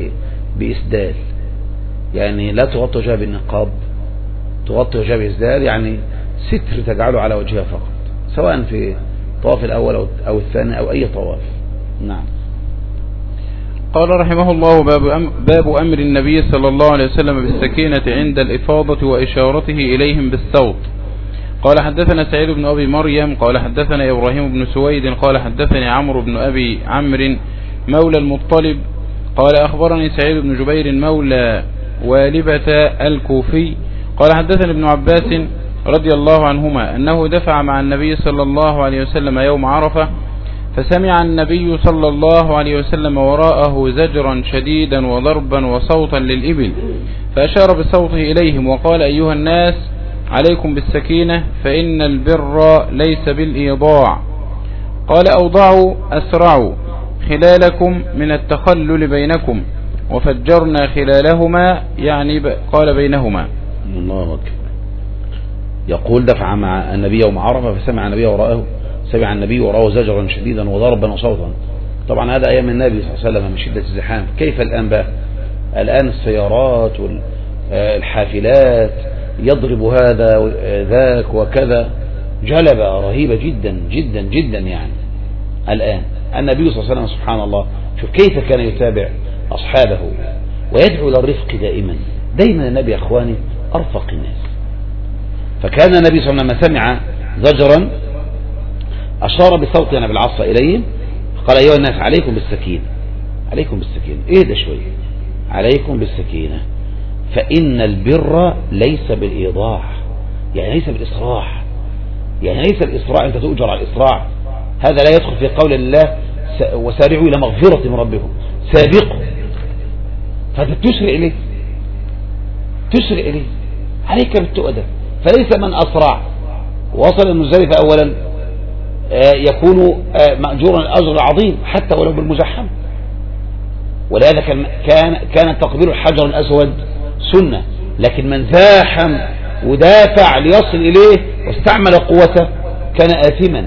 بإسدال، يعني لا تغطي وجهها بالنقاب، تغطي وجهها بإسدال، يعني ستر تجعله على وجهها فقط، سواء في الطواف الأول أو الثاني أو أي طواف. نعم. قال رحمه الله: باب أمر النبي صلى الله عليه وسلم بالسكينة عند الإفاضة وإشارته إليهم بالصوت. قال حدثنا سعيد بن أبي مريم قال حدثنا إبراهيم بن سويد قال حدثني عمرو بن أبي عمرو مولى المطلب قال أخبرني سعيد بن جبير مولى والبة الكوفي قال حدثني ابن عباس رضي الله عنهما أنه دفع مع النبي صلى الله عليه وسلم يوم عرفة، فسمع النبي صلى الله عليه وسلم وراءه زجرا شديدا وضربا وصوتا للإبل، فأشار بصوته إليهم وقال: أيها الناس عليكم بالسكينة فإن البر ليس بالإيضاع. قال: أوضعوا أسرعوا خلالكم من التخلل بينكم، وفجرنا خلالهما، يعني قال بينهما. الله أكبر. يقول: دفع مع النبي يوم عرفة فسمع النبي وراءه زجرا شديدا وضربا وصوتا. طبعا هذا أيام النبي صلى الله عليه وسلم من شدة الزحام. كيف الآن بقى؟ الآن السيارات والحافلات يضرب هذا ذاك وكذا، جلبة رهيبة جدا جدا جدا. يعني الآن النبي صلى الله عليه وسلم سبحان الله، شوف كيف كان يتابع أصحابه ويدعو إلى الرفق دائما. دائما النبي يا أخواني أرفق الناس. فكان النبي صلى الله عليه وسلم سمع زجرا أشار بصوت بالعصا إليهم، قال: أيها الناس عليكم بالسكينة، عليكم بالسكينة، اهدى شوي، عليكم بالسكينة فإن البر ليس بالإيضاح، يعني ليس بالإسراع، يعني ليس الإسراع أنت تؤجر على الإسراع، هذا لا يدخل في قول الله وسارعوا إلى مغفرة من ربكم، سابقوا، فأنت تسرع إليه، تسرع إليه، عليك بالتؤدى. فليس من أسرع وصل المزدلفة أولا يكون مأجورا الأجر العظيم حتى ولو بالمزحم. ولهذا كان تقبيل الحجر الأسود سنة، لكن من زاحم ودافع ليصل إليه واستعمل قوته كان آثما.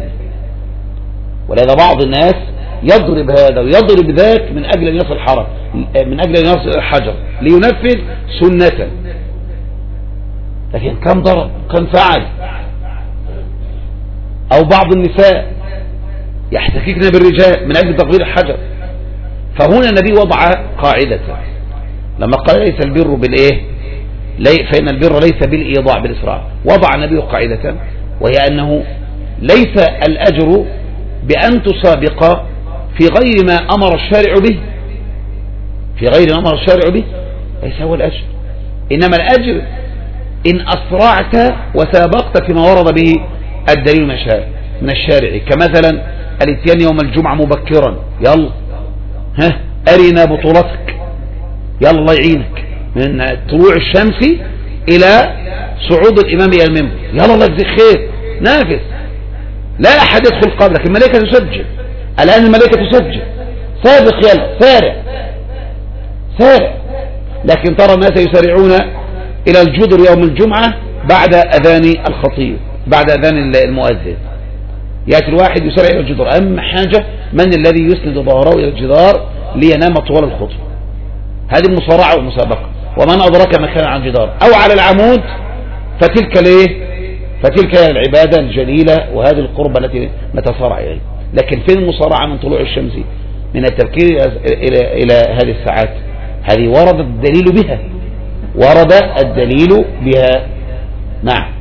ولهذا بعض الناس يضرب هذا ويضرب ذاك من أجل أن يصل الحرم، من أجل أن يصل الحجر لينفذ سنة. لكن كم ضرب، كم فعل. أو بعض النساء يحتككن بالرجال من أجل تقبيل الحجر. فهنا النبي وضع قاعدة لما قال ليس البر بالإيه، فإن البر ليس بالإيضاع بالإسراع، وضع النبي قاعدة وهي أنه ليس الأجر بأن تسابق في غير ما أمر الشارع به، في غير ما أمر الشارع به ليس هو الأجر، إنما الأجر إن أسرعت وسابقت فيما ورد به الدليل من الشارع، كمثلا الاتيان يوم الجمعة مبكرا، يلا أرنا بطولتك، يلا الله يعينك، من طلوع الشمس إلى صعود الإمام إلى المنبر، يلا الله يجزيك خير، نافس، لا أحد يدخل قبلك، الملائكة تسجل، الآن الملائكة تسجل، سابق يلا، سارع سارع. لكن ترى الناس يسارعون إلى الجدر يوم الجمعة بعد أذان الخطيب، بعد أذان المؤذن، يأتي الواحد يسارع إلى الجدر. أهم حاجة من الذي يسند ظهره إلى الجدار لينام طوال الخطبة، هذه المصارعة والمسابقة. ومن أدرك مكان على الجدار أو على العمود فتلك العبادة الجليلة وهذه القربة التي نتصارع إليه. لكن فين المصارعة من طلوع الشمس من التبكير إلى هذه الساعات؟ هذه ورد الدليل بها، ورد الدليل بها. نعم.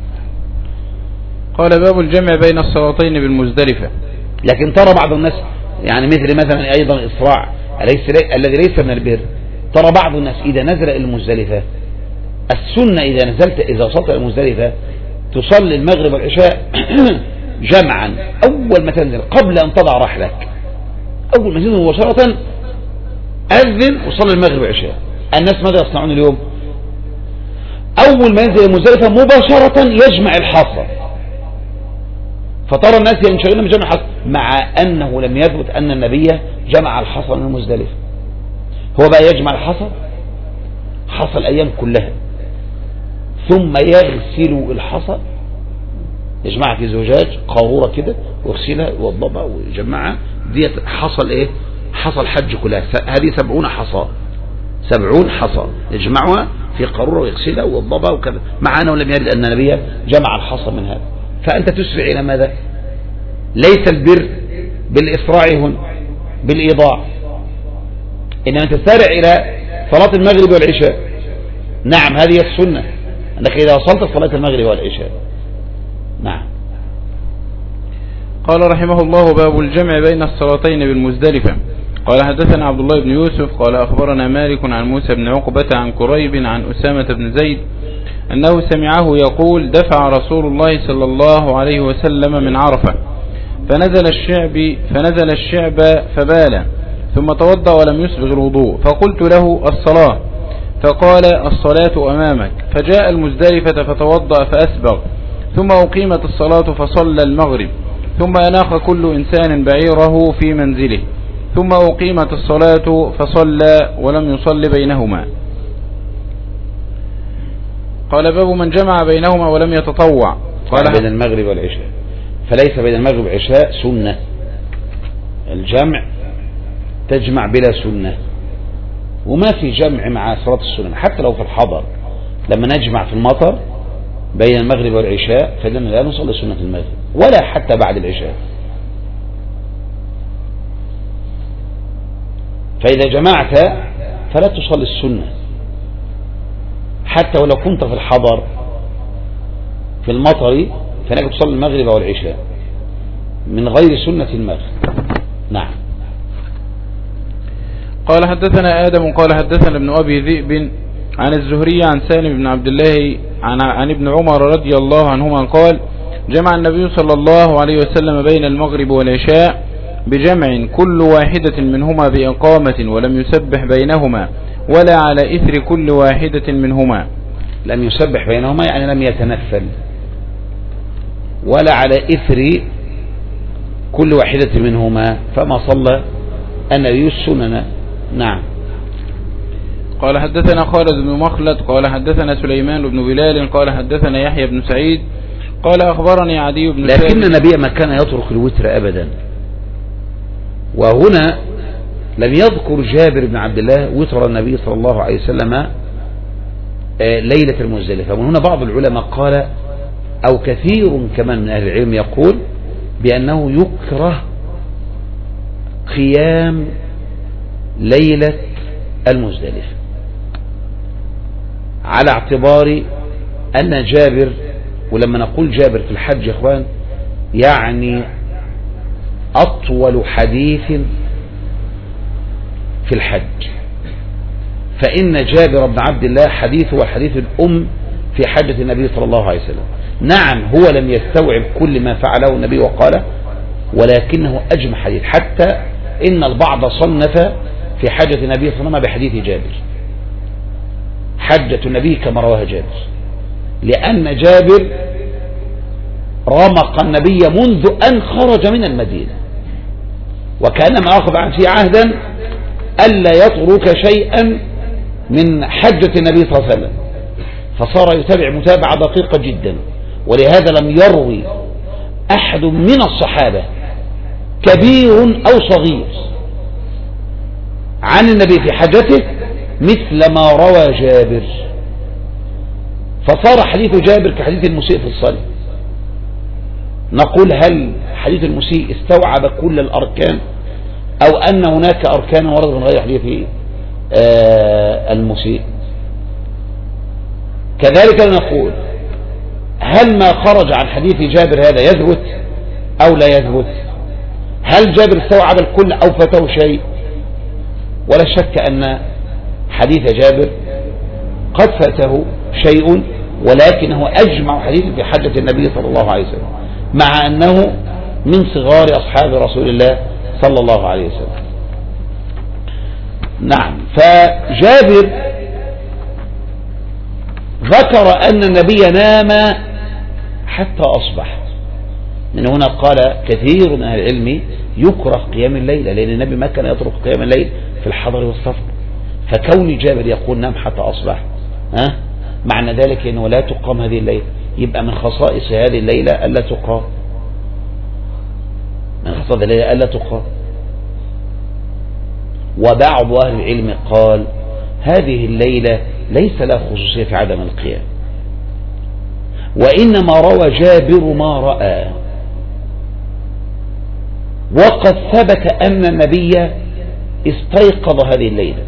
قال: باب الجمع بين الصلاتين بالمزدلفة. لكن ترى بعض الناس يعني مثلا أيضا الإسراع الذي ليس من البر، ترى بعض الناس إذا نزل المزدلفة، السنة إذا وصلت المزدلفة تصلي المغرب والعشاء جمعا أول ما تنزل قبل أن تضع رحلك، أول ما تنزل مباشرة أذن وصلي المغرب والعشاء. الناس ماذا يصنعون اليوم؟ أول ما ينزل المزدلفة مباشرة يجمع الحصى، فترى الناس ينشغلون بجمع الحصى، مع أنه لم يثبت أن النبي جمع الحصى من المزدلفة. هو بقى يجمع حصى الأيام كلها، ثم يغسل الحصى، يجمعها في زجاج قارورة كده ويغسلها ويوضبها ويجمعها، دي حصل إيه؟ حصى الحج كلها، هذه 70 حصى، 70 حصى يجمعها في قارورة ويغسلها ويوضبها وكذا، مع أنه لم يرد أن النبي جمع الحصى من هذا. فأنت تسرع إلى ماذا؟ ليس البر بالإسراع هنا بالإيضاع، إنما تسارع إلى صلاة المغرب والعشاء. نعم هذه السنة، أنك إذا وصلت صلاة المغرب والعشاء. نعم. قال رحمه الله: باب الجمع بين الصلاتين بالمزدلفة. قال حدثنا عبد الله بن يوسف قال أخبرنا مالك عن موسى بن عقبة عن كريب عن أسامة بن زيد أنه سمعه يقول: دفع رسول الله صلى الله عليه وسلم من عرفة فنزل الشعب فبال، ثم توضأ ولم يسبغ الوضوء، فقلت له: الصلاة؟ فقال: الصلاة أمامك. فجاء المزدلفة فتوضأ فأسبغ، ثم أقيمت الصلاة فصلى المغرب، ثم أناخ كل إنسان بعيره في منزله، ثم أقيمت الصلاة فصلى ولم يصل بينهما. قال: باب من جمع بينهما ولم يتطوع. قال: بين المغرب والعشاء، فليس بين المغرب والعشاء سنة. الجمع تجمع بلا سنة، وما في جمع مع صلاة السنة حتى لو في الحضر. لما نجمع في المطر بين المغرب والعشاء فإننا لا نصلي سنة المغرب ولا حتى بعد العشاء. فإذا جمعت فلا تصلي السنة حتى ولو كنت في الحضر في المطر، فإنك تصلي المغرب والعشاء من غير سنة المغرب. نعم. قال حدثنا آدم قال حدثنا ابن أبي ذئب عن الزهري عن سالم بن عبد الله عن ابن عمر رضي الله عنهما قال: جمع النبي صلى الله عليه وسلم بين المغرب والعشاء بجمع كل واحدة منهما بإقامة، ولم يسبح بينهما ولا على إثر كل واحدة منهما. لم يسبح بينهما يعني لم يتنفل، ولا على إثر كل واحدة منهما، فما صلى النبي السنن. نعم. قال حدثنا خالد بن مخلد قال حدثنا سليمان بن بلال قال حدثنا يحيى بن سعيد قال أخبرني عدي بن سعيد. لكن النبي ما كان يترك الوتر أبدا. وهنا لم يذكر جابر بن عبد الله وتر النبي صلى الله عليه وسلم ليلة المزدلفة. ومن هنا بعض العلماء قال، أو كثير كمان من أهل العلم يقول بأنه يكره قيام ليلة المزدلفة، على اعتبار أن جابر، ولما نقول جابر في الحج يا إخوان يعني أطول حديث في الحج، فإن جابر بن عبد الله حديثه وحديث الأم في حجة النبي صلى الله عليه وسلم. نعم هو لم يستوعب كل ما فعله النبي وقاله، ولكنه أجمع حديث، حتى إن البعض صنف في حجة النبي صلى الله عليه وسلم بحديث جابر، حجة النبي كما رواها جابر، لأن جابر رمق النبي منذ أن خرج من المدينة، وكأنما أخذ عن فيه عهدا ألا يترك شيئا من حجة النبي صلى الله عليه وسلم، فصار يتابع متابعة دقيقة جدا. ولهذا لم يروي أحد من الصحابة كبير أو صغير عن النبي في حجته مثل ما روى جابر، فصار حديث جابر كحديث المسيء في الصلاة. نقول هل حديث المسيء استوعب كل الأركان، أو أن هناك أركان ورد من غير حديث المسيء؟ كذلك نقول هل ما خرج عن حديث جابر هذا يثبت أو لا يثبت؟ هل جابر استوعب الكل أو فاته شيء؟ ولا شك أن حديث جابر قد فاته شيء، ولكنه أجمع حديث في حجة النبي صلى الله عليه وسلم، مع أنه من صغار أصحاب رسول الله صلى الله عليه وسلم. نعم. فجابر ذكر أن النبي نام حتى أصبح. من هنا قال كثير من أهل العلم يكره قيام الليل، لأن النبي ما كان يترك قيام الليل في الحضر والسفر، فكون جابر يقول نام حتى أصبح معنى ذلك أنه لا تقام هذه الليلة، يبقى من خصائص هذه الليلة ألا تقام، من خصائص الليلة ألا تقام. وبعض أهل العلم قال هذه الليلة ليس له خصوصية في عدم القيام، وإنما روى جابر ما رأى، وقد ثبت أن النبي استيقظ هذه الليلة،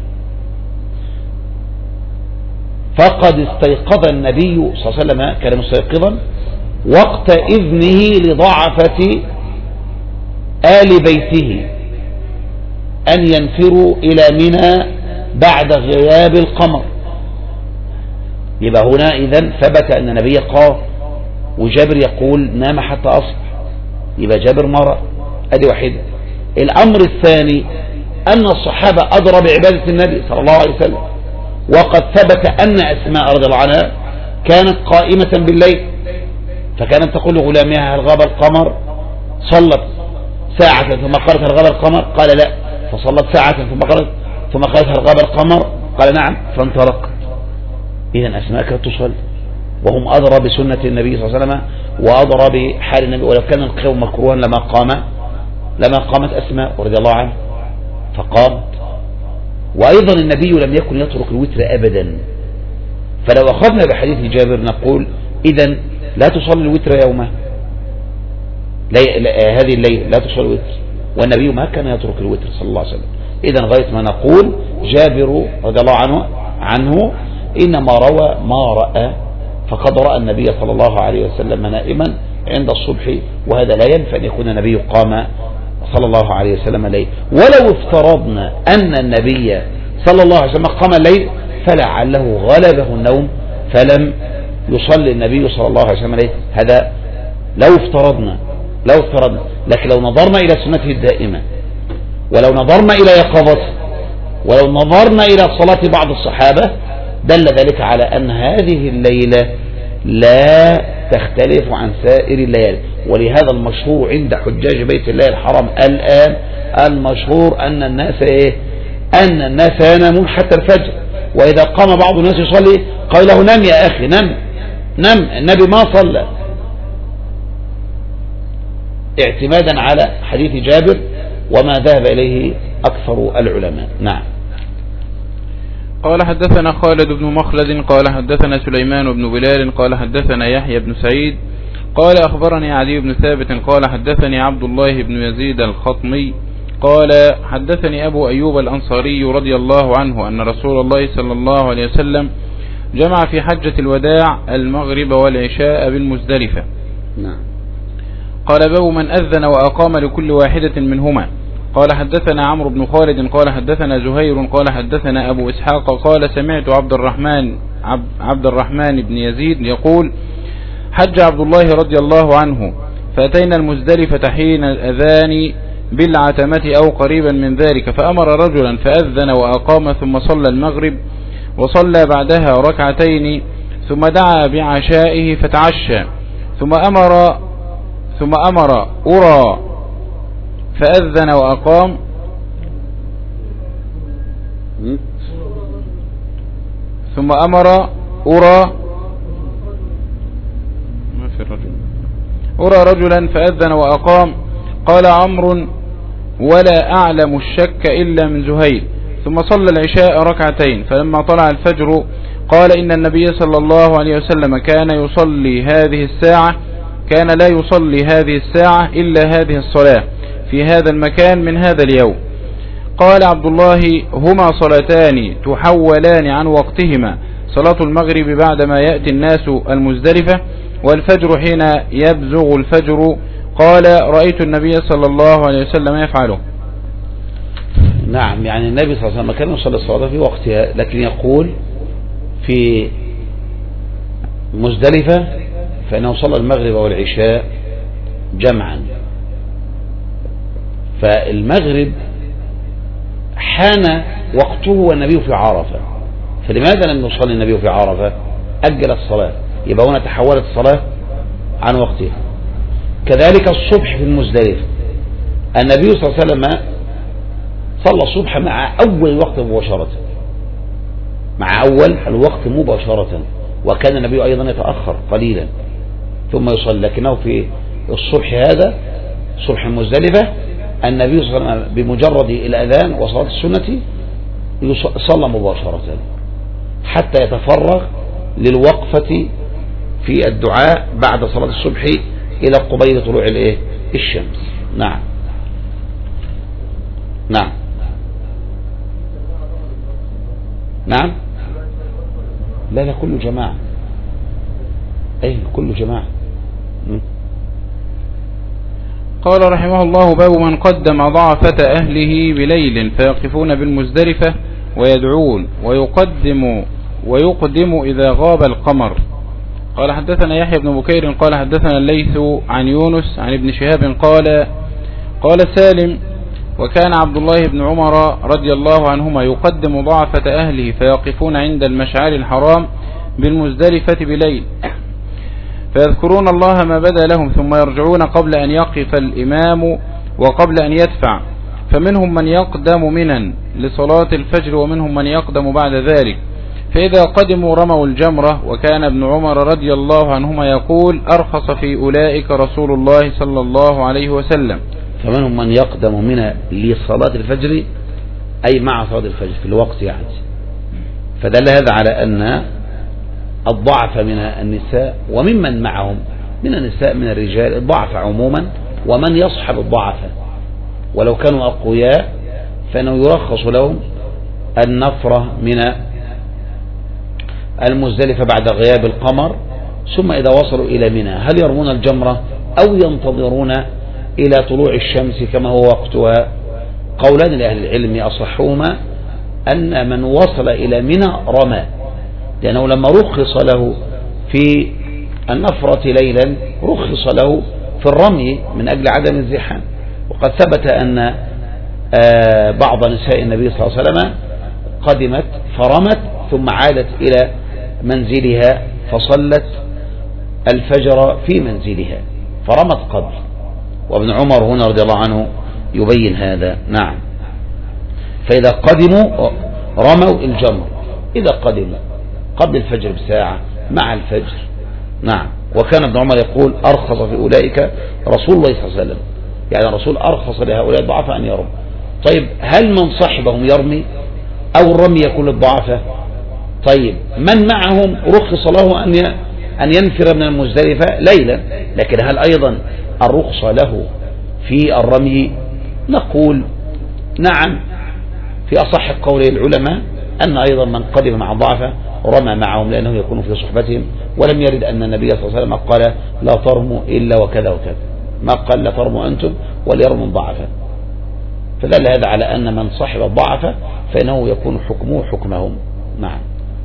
فقد استيقظ النبي صلى الله عليه وسلم، كان مستيقظا وقت إذنه لضعفة آل بيته أن ينفروا إلى منى بعد غياب القمر. يبقى هنا إذن ثبت أن النبي قام، وجابر يقول نام حتى أصبح، يبقى جابر مرة. أدي واحدة. الأمر الثاني أن الصحابة أدرى بعبادة النبي صلى الله عليه وسلم، وقد ثبت أن أسماء رضي الله عنها كانت قائمة بالليل، فكانت تقول لغلامها هل غاب القمر؟ صلت ساعة ثم قالت هل غاب القمر؟ قال لا، فصلت ساعة ثم قالت هل غاب القمر؟ قال نعم، فانطلق. إذن أسماء كانت تصلي، وهم أدرى بسنة النبي صلى الله عليه وسلم وأدرى بحال النبي، ولو كان القيام مكروها لما قامت أسماء رضي الله عنها فقامت. وأيضا النبي لم يكن يترك الوتر أبدا، فلو أخذنا بحديث جابر نقول إذن لا تصلي الوتر يومه، هذه الليلة لا تصلي الوتر، والنبي ما كان يترك الوتر صلى الله عليه وسلم. إذن غاية ما نقول جابر رضي الله عنه إنما روى ما رأى، فقد رأى النبي صلى الله عليه وسلم نائما عند الصبح، وهذا لا ينفع أن يكون النبي قام صلى الله عليه وسلم الليل. ولو افترضنا أن النبي صلى الله عليه وسلم قام الليل فلعله غلبه النوم فلم يصلي النبي صلى الله عليه وسلم الليل، هذا لو افترضنا. لكن لو نظرنا إلى سنته الدائمة، ولو نظرنا إلى يقظته، ولو نظرنا إلى صلاة بعض الصحابة، دل ذلك على أن هذه الليلة لا تختلف عن سائر الليالي. ولهذا المشهور عند حجاج بيت الله الحرام الآن، المشهور أن الناس ينامون حتى الفجر، وإذا قام بعض الناس يصلي قال له نم يا أخي، نم، النبي ما صلى، اعتمادا على حديث جابر وما ذهب إليه أكثر العلماء. نعم. قال حدثنا خالد بن مخلد قال حدثنا سليمان بن بلال قال حدثنا يحيى بن سعيد قال أخبرني عدي بن ثابت قال حدثني عبد الله بن يزيد الخطمي قال حدثني أبو أيوب الأنصاري رضي الله عنه أن رسول الله صلى الله عليه وسلم جمع في حجة الوداع المغرب والعشاء بالمزدلفة. نعم. قال باب من أذن وأقام لكل واحدة منهما. قال حدثنا عمرو بن خالد قال حدثنا زهير قال حدثنا أبو إسحاق قال سمعت عبد الرحمن بن يزيد يقول حج عبد الله رضي الله عنه فأتينا المزدلفة حين الأذان بالعتمة أو قريبا من ذلك، فأمر رجلا فأذن وأقام ثم صلى المغرب وصلى بعدها ركعتين ثم دعا بعشائه فتعشى ثم أمر أرى فأذن وأقام ثم أمر أرى رجلا فأذن وأقام. قال عمرو ولا أعلم الشك إلا من زهير. ثم صلى العشاء ركعتين، فلما طلع الفجر قال إن النبي صلى الله عليه وسلم كان لا يصلي هذه الساعة إلا هذه الصلاة في هذا المكان من هذا اليوم. قال عبد الله هما صلاتان تحولان عن وقتهما، صلاة المغرب بعدما يأتي الناس المزدلفة، والفجر حين يبزغ الفجر. قال رأيت النبي صلى الله عليه وسلم يفعله. نعم، يعني النبي صلى الله عليه وسلم كان يصلي الصلاة في وقتها، لكن يقول في مزدلفة فإنه صلى المغرب والعشاء جمعا، فالمغرب حان وقته والنبي في عرفة، فلماذا لم يصلي النبي في عرفة؟ أجل الصلاة، يبقى هنا تحولت الصلاة عن وقتها. كذلك الصبح في المزدلفة، النبي صلى الله عليه وسلم صلى الصبح مع أول وقت مباشرة، وكان النبي أيضا يتأخر قليلا ثم يصلي، لكنه في الصبح هذا صبح المزدلفة النبي صلى الله عليه وسلم بمجرد الأذان وصلاة السنة صلى مباشرة، حتى يتفرغ للوقفة في الدعاء بعد صلاة الصبح إلى قبيل طلوع الشمس. نعم نعم نعم. لا كل جماعة، أي كل جماعة. قال رحمه الله: باب من قدم ضعفة أهله بليل فيقفون بالمزدلفة ويدعون ويقدم إذا غاب القمر. قال حدثنا يحيى بن بكير قال حدثنا الليث عن يونس عن ابن شهاب قال سالم: وكان عبد الله بن عمر رضي الله عنهما يقدم ضعفة أهله فيقفون عند المشعر الحرام بالمزدلفة بليل فيذكرون الله ما بدا لهم ثم يرجعون قبل أن يقف الإمام وقبل أن يدفع، فمنهم من يقدم منا لصلاة الفجر ومنهم من يقدم بعد ذلك، فإذا قدموا رموا الجمرة. وكان ابن عمر رضي الله عنهما يقول: أرخص في أولئك رسول الله صلى الله عليه وسلم. فمنهم من يقدم منا لصلاة الفجر، أي مع صلاة الفجر في الوقت يعني. فدل هذا على أن الضعف من النساء وممن معهم من النساء من الرجال الضعف عموما، ومن يصحب الضعف ولو كانوا أقوياء فإنه يرخص لهم النفرة من المزدلفة بعد غياب القمر، ثم إذا وصلوا إلى منى هل يرمون الجمرة أو ينتظرون إلى طلوع الشمس كما هو وقتها؟ قولان لأهل العلم أصحهما أن من وصل إلى منى رمى، لأنه لما رخص له في النفرة ليلا رخص له في الرمي من أجل عدم الزحام. وقد ثبت أن بعض نساء النبي صلى الله عليه وسلم قدمت فرمت ثم عادت إلى منزلها فصلت الفجر في منزلها فرمت قبل، وابن عمر هنا رضي الله عنه يبين هذا. نعم. فإذا قدموا رموا الجمر إذا قدموا قبل الفجر بساعة مع الفجر. نعم. وكان ابن عمر يقول: أرخص في أولئك رسول الله صلى الله عليه وسلم، يعني الرسول أرخص لهؤلاء الضعفاء أن يرموا. طيب هل من صاحبهم يرمي أو الرمي يكون للضعفاء؟ طيب من معهم رخص له أن ينفر من المزدلفة ليلا، لكن هل أيضا الرخصة له في الرمي؟ نقول نعم، في أصح قول العلماء أن أيضا من قدم مع الضعفاء رمى معهم، لأنه يكون في صحبتهم، ولم يرد أن النبي صلى الله عليه وسلم قال لا ترموا إلا وكذا وكذا، ما قال لا ترموا أنتم وليرموا الضعفاء. فدل هذا على أن من صاحب الضعفاء فإنه يكون حكمه حكمهم. نعم.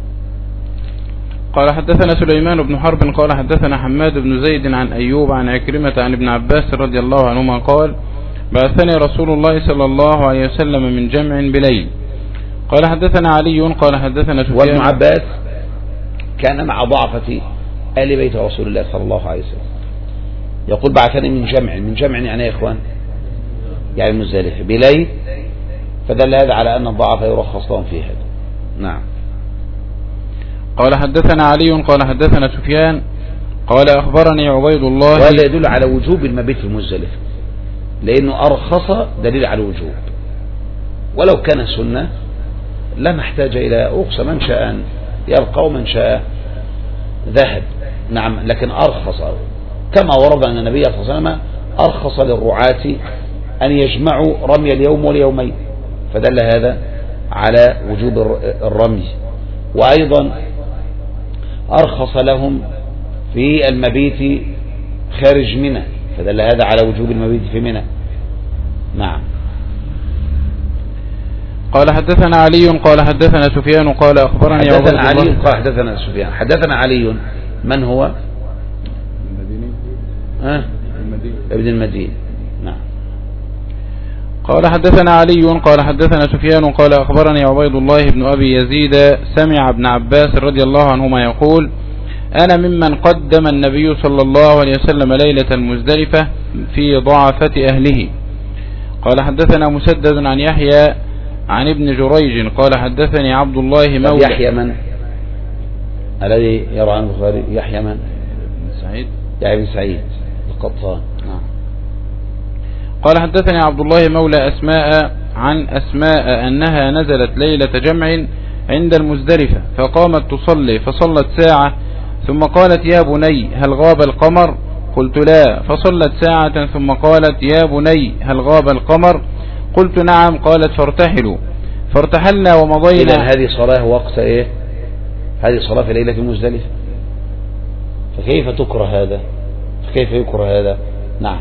قال حدثنا سليمان بن حرب قال حدثنا حماد بن زيد عن أيوب عن عكرمة عن ابن عباس رضي الله عنهما قال: بعثني رسول الله صلى الله عليه وسلم من جمع بليل. قال حدثنا علي قال حدثنا سفيان. وابن عباس كان مع ضعفة آل بيت رسول الله صلى الله عليه وسلم، يقول: بعثني من جمع يعني يا إخوان يعني مزدلفة بليل، فدل هذا على أن الضعف يرخص لهم في هذا. نعم. قال حدثنا علي قال حدثنا سفيان قال أخبرني عبيد الله. وهذا يدل على وجوب المبيت في المزدلفة، لأنه أرخص دليل على الوجوب، ولو كان سنة لم احتاج إلى رخصة، من شاء أن يبقى ومن شاء ذهب. نعم. لكن أرخص كما ورد أن النبي صلى الله عليه وسلم أرخص للرعاة أن يجمعوا رمي اليوم واليومين، فدل هذا على وجوب الرمي. وأيضا أرخص لهم في المبيت خارج منى، فدل هذا على وجوب المبيت في منى. نعم. قال حدثنا علي قال حدثنا سفيان قال أخبرني حدثنا علي قال حدثنا سفيان. حدثنا علي من هو؟ ابن المديني. نعم. قال حدثنا علي قال حدثنا سفيان قال أخبرني عبيد الله بن أبي يزيد سمع ابن عباس رضي الله عنهما يقول: أنا ممن قدم النبي صلى الله عليه وسلم ليلة المزدلفة في ضعفة أهله. قال حدثنا مسدد عن يحيى عن ابن جريج قال حدثني عبد الله مولى. يحيى من الذي يرى عن البخاري؟ يحيى من؟ سعيد. يحيى بن سعيد القطان. نعم. قال حدثني عبد الله مولى أسماء عن أسماء أنها نزلت ليلة جمع عند المزدلفة فقامت تصلي فصلت ساعة ثم قالت يا بني هل غاب القمر؟ قلت لا. فصلت ساعة ثم قالت يا بني هل غاب القمر؟ قلت نعم. قالت فارتحلوا. فارتحلنا ومضينا. إذن هذه صلاة وقت إيه؟ هذه صلاة في ليلة المزدلفة، فكيف تكره هذا؟ فكيف يكره هذا؟ نعم.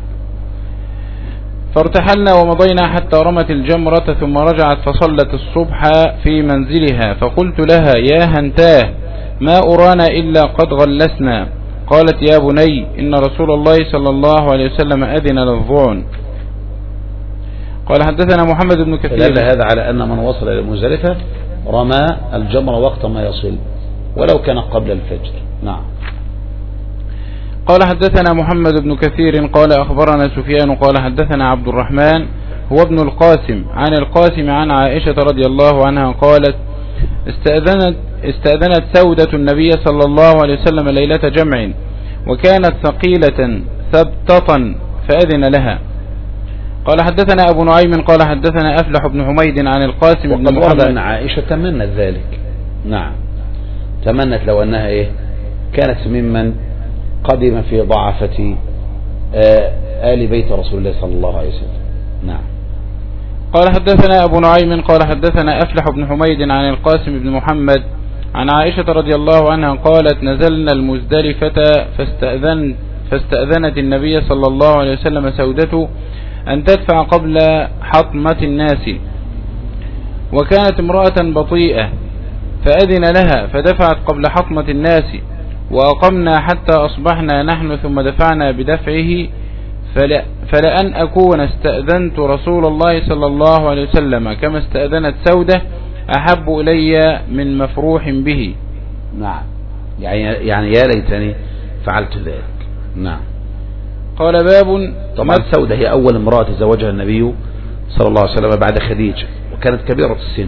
فارتحلنا ومضينا حتى رمت الجمرة ثم رجعت فصلت الصبح في منزلها فقلت لها يا هنتاه ما أرانا إلا قد غلسنا. قالت يا بني إن رسول الله صلى الله عليه وسلم أذن للظعن. قال حدثنا محمد بن كثير. دل هذا على أن من وصل إلى المزدلفة رمى الجمرة وقت ما يصل ولو كان قبل الفجر. نعم. قال حدثنا محمد بن كثير قال أخبرنا سفيان قال حدثنا عبد الرحمن هو ابن القاسم عن القاسم عن عائشة رضي الله عنها قالت استأذنت سودة النبي صلى الله عليه وسلم ليلة جمع وكانت ثقيلة ثبتة فأذن لها. قال حدثنا أبو نعيم قال حدثنا أفلح بن حميد عن القاسم بن محمد أن عائشة تمنت ذلك. نعم، تمنت لو أنها إيه كانت ممن قدم في ضعفة آل بيت رسول الله صلى الله عليه وسلم. نعم. قال حدثنا أبو نعيم قال حدثنا أفلح بن حميد عن القاسم بن محمد عن عائشة رضي الله عنها قالت نزلنا المزدلفة فاستأذنت النبي صلى الله عليه وسلم سودته أن تدفع قبل حطمة الناس وكانت امرأة بطيئة فأذن لها فدفعت قبل حطمة الناس وأقمنا حتى أصبحنا نحن ثم دفعنا بدفعه فلأن أكون استأذنت رسول الله صلى الله عليه وسلم كما استأذنت سودة أحب إلي من مفروح به. نعم، يعني يا ليتني فعلت ذلك. نعم. قال باب. طبعا سودة هي أول امرأة تزوجها النبي صلى الله عليه وسلم بعد خديجة وكانت كبيرة السن،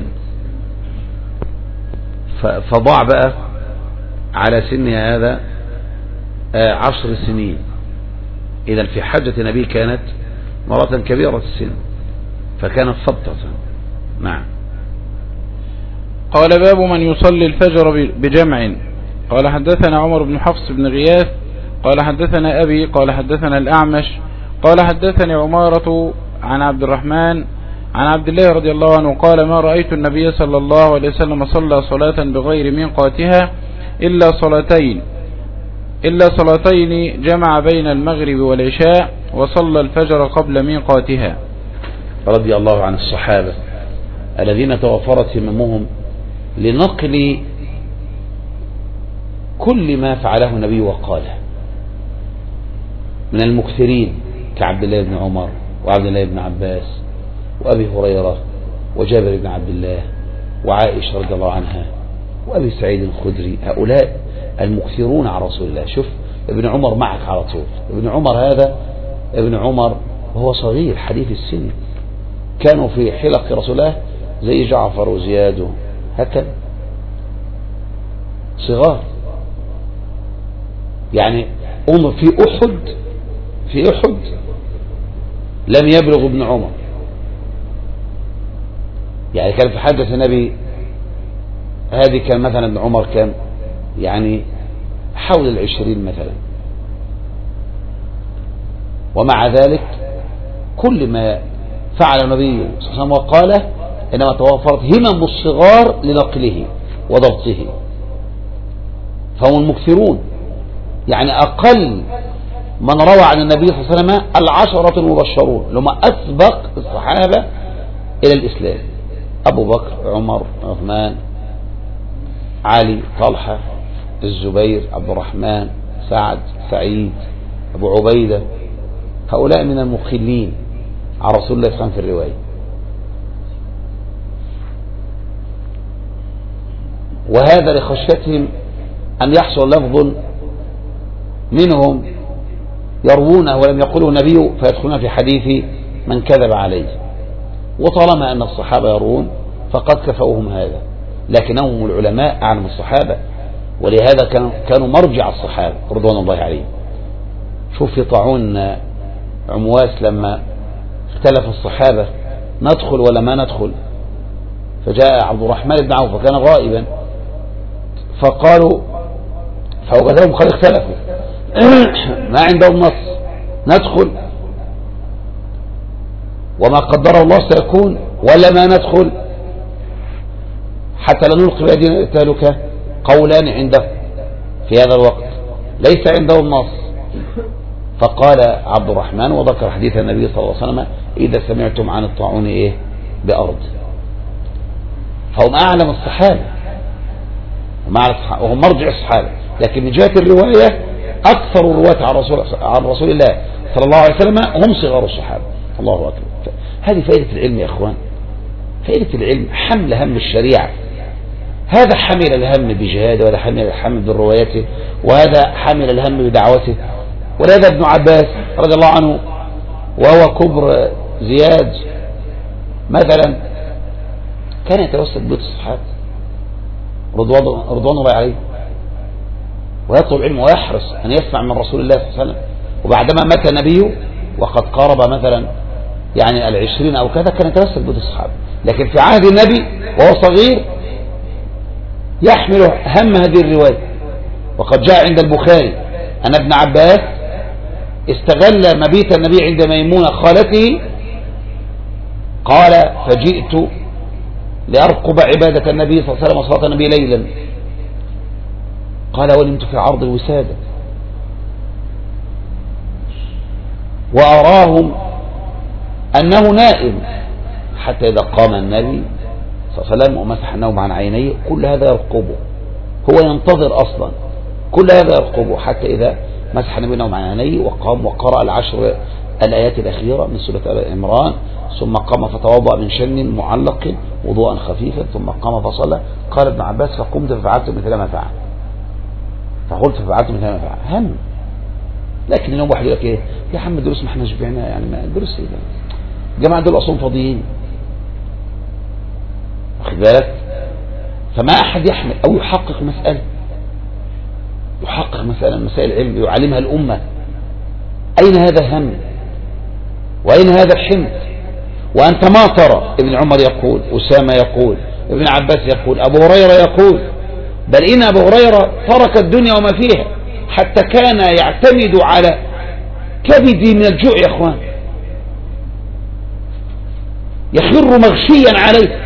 فضاع بقى على سنها هذا 10 سنين. إذا في حجة النبي كانت مرأة كبيرة السن فكانت ثبتة. نعم. قال باب من يصلي الفجر بجمع. قال حدثنا عمر بن حفص بن غياث قال حدثنا أبي قال حدثنا الأعمش قال حدثني عمارة عن عبد الرحمن عن عبد الله رضي الله عنه قال ما رأيت النبي صلى الله عليه وسلم صلى صلاة بغير ميقاتها إلا صلاتين جمع بين المغرب والعشاء وصلى الفجر قبل ميقاتها. رضي الله عن الصحابة الذين توفرت هممهم لنقل كل ما فعله النبي وقاله من المكثرين كعبد الله بن عمر وعبد الله بن عباس وأبي هريرة وجابر بن عبد الله وعائشة رضي الله عنها وأبي سعيد الخدري. هؤلاء المكثرون على رسول الله. شوف ابن عمر معك على طول. ابن عمر هذا ابن عمر وهو صغير حديث السن، كانوا في حلق رسول الله زي جعفر وزياد هكذا صغار. يعني في أحد لم يبلغ ابن عمر، يعني كان في حجة النبي هذه كان مثلا ابن عمر كان يعني حول 20 مثلا، ومع ذلك كل ما فعل النبي صلى الله عليه وسلم وقاله إنما توفرت همم الصغار لنقله وضبطه، فهم المكثرون. يعني أقل من روى عن النبي صلى الله عليه وسلم 10 المبشرون لما أسبق الصحابة إلى الإسلام: أبو بكر، عمر، عثمان، علي، طلحة، الزبير، عبد الرحمن، سعد، سعيد، أبو عبيدة. هؤلاء من المخلين على رسول الله صلى الله عليه وسلم في الرواية. وهذا لخشيتهم أن يحصل لفظ منهم يروونه ولم يقوله النبي فيدخلون في حديث من كذب عليه، وطالما أن الصحابة يروون فقد كفوهم هذا، لكنهم العلماء أعلم الصحابة، ولهذا كانوا مرجع الصحابة رضوان الله عليهم. شوف في طاعون عمواس لما اختلف الصحابة ندخل ولا ما ندخل، فجاء عبد الرحمن بن عوف وكان غائبا، فقالوا فوجدهم قد اختلفوا ما عندهم نص، ندخل وما قدره الله سيكون ولا ما ندخل حتى لا نلقي بأيدينا التهلكة؟ قولان عنده في هذا الوقت ليس عندهم نص. فقال عبد الرحمن وذكر حديث النبي صلى الله عليه وسلم إذا سمعتم عن الطاعون إيه بأرض، فهم أعلم الصحابة وهم مرجع الصحابة، لكن من جهة الرواية أكثر الرواة عن رسول الله صلى الله عليه وسلم هم صغار الصحابة. الله أكبر. هذه فائدة العلم يا أخوان، فائدة العلم حمل هم الشريعة. هذا حمل الهم بجهاده، وهذا حمل الهم بروايته، وهذا حمل الهم بدعوته. ولهذا ابن عباس رضي الله عنه وهو كبر زياد مثلا كان يتوسل بيت الصحابة رضوان الله عليه ويطلب علم ويحرص أن يسمع من رسول الله صلى الله عليه وسلم. وبعدما مات النبي وقد قارب مثلا يعني 20 أو كذا كان يتوسل بيت الصحابة، لكن في عهد النبي وهو صغير يحمل هم هذه الرواية. وقد جاء عند البخاري أن ابن عباس استغل مبيت النبي عند ميمونة خالته، قال فجئت لأرقب عبادة النبي صلى الله عليه وسلم وصلاة النبي ليلا، قال ونمت في عرض الوسادة وأراهم أنه نائم، حتى إذا قام النبي صلى الله عليه وسلم ومسح النوم عن عينيه كل هذا يرقبه، هو ينتظر أصلا، كل هذا يرقبه حتى إذا مسح النبي النوم عن عينيه وقام وقرأ 10 الآيات الأخيرة من سورة آل عمران، ثم قام فتوضأ من شن معلق وضوءا خفيفا، ثم قام فصلى. قال ابن عباس فقمت ففعلت مثل ما فعل، فقلت ففعلت مثل ما فعل. هم. لكن اليوم واحد يقول لك ايه يا عم الدروس ما احنا شبعنا، يعني ما الدروس ايه ده، الجماعه دول اصلا فاضيين، واخد بالك؟ فما احد يحمل او يحقق مساله من مسائل العلم يعلمها الامه. اين هذا الهم واين هذا الحمد؟ وانت ما ترى ابن عمر يقول، اسامه يقول، ابن عباس يقول، ابو هريره يقول، بل ان ابو هريره ترك الدنيا وما فيها حتى كان يعتمد على كبدي من الجوع يا اخوان، يخر مغشيا عليه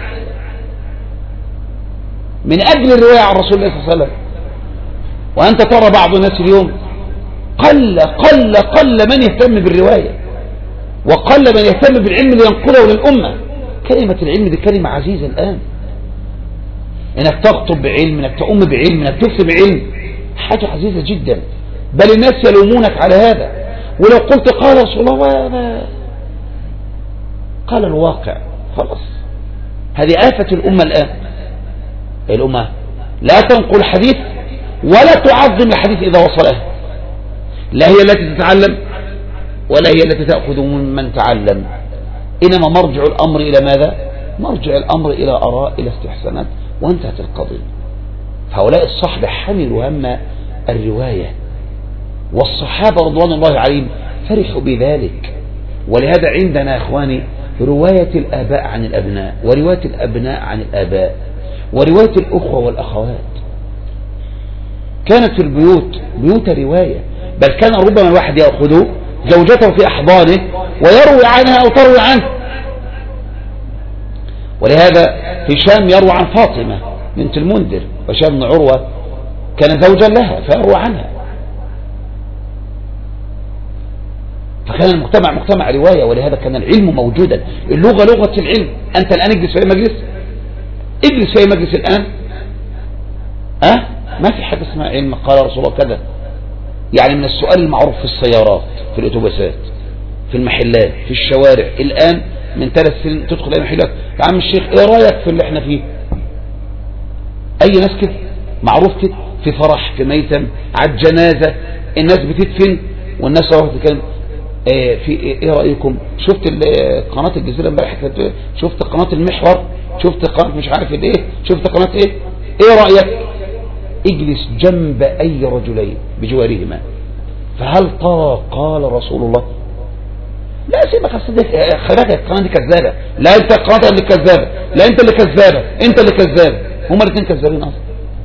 من اجل الروايه عن رسول الله صلى الله عليه وسلم. وانت ترى بعض الناس اليوم قل من يهتم بالروايه، وقل من يهتم بالعلم لينقله للامه. كلمه العلم دي كلمه عزيزه الان، انك تخطب بعلم، انك تؤم بعلم، انك تفتي بعلم، حاجه عزيزه جدا، بل الناس يلومونك على هذا. ولو قلت قال رسول الله قال الواقع خلاص. هذه آفة الأمة الآن. الأمة لا تنقل الحديث ولا تعظم الحديث إذا وصله، لا هي التي تتعلم ولا هي التي تأخذ من تعلم، إنما مرجع الأمر إلى ماذا؟ مرجع الأمر إلى آراء، إلى استحسانات، وانتهت القضية. فهؤلاء الصحبة حملوا هم الرواية، والصحابة رضوان الله عليهم فرحوا بذلك. ولهذا عندنا إخواني رواية الآباء عن الأبناء، ورواية الأبناء عن الآباء، ورواية الأخوة والأخوات. كانت في البيوت بيوت رواية، بل كان ربما الواحد يأخذ زوجته في أحضانه ويروي عنها أو تروي عنه. ولهذا هشام يروي عن فاطمة بنت المنذر، وهشام بن عروة كان زوجا لها فيروي عنها. فكان المجتمع مجتمع رواية، ولهذا كان العلم موجودا. اللغة لغة العلم. أنت الآن اجلس في مجلس، اجلس في مجلس الآن، ما في حاجة اسمها علم قال رسول الله كذا. يعني من السؤال المعروف في السيارات، في الأتوبيسات، في المحلات، في الشوارع، الآن من 3 سنين تدخل أي محلات، يا عم الشيخ إيه رأيك في اللي احنا فيه؟ أي ناس كده معروف كده، في فرح، في ميتم، على الجنازة، الناس بتدفن والناس راحت تتكلم في ايه رأيكم؟ شفت قناة الجزيرة امبارح، شفت قناة المحور، شفت قناة مش عارف ايه، شفت قناة ايه رأيك؟ اجلس جنب اي رجلين بجوارهما، فهل ترى قال رسول الله؟ لا سيبك خلي القناة دي كذابة، لا انت القناة اللي كذابة، لا انت اللي كذابة، انت اللي كذاب، هما الاثنين كذابين اصلا،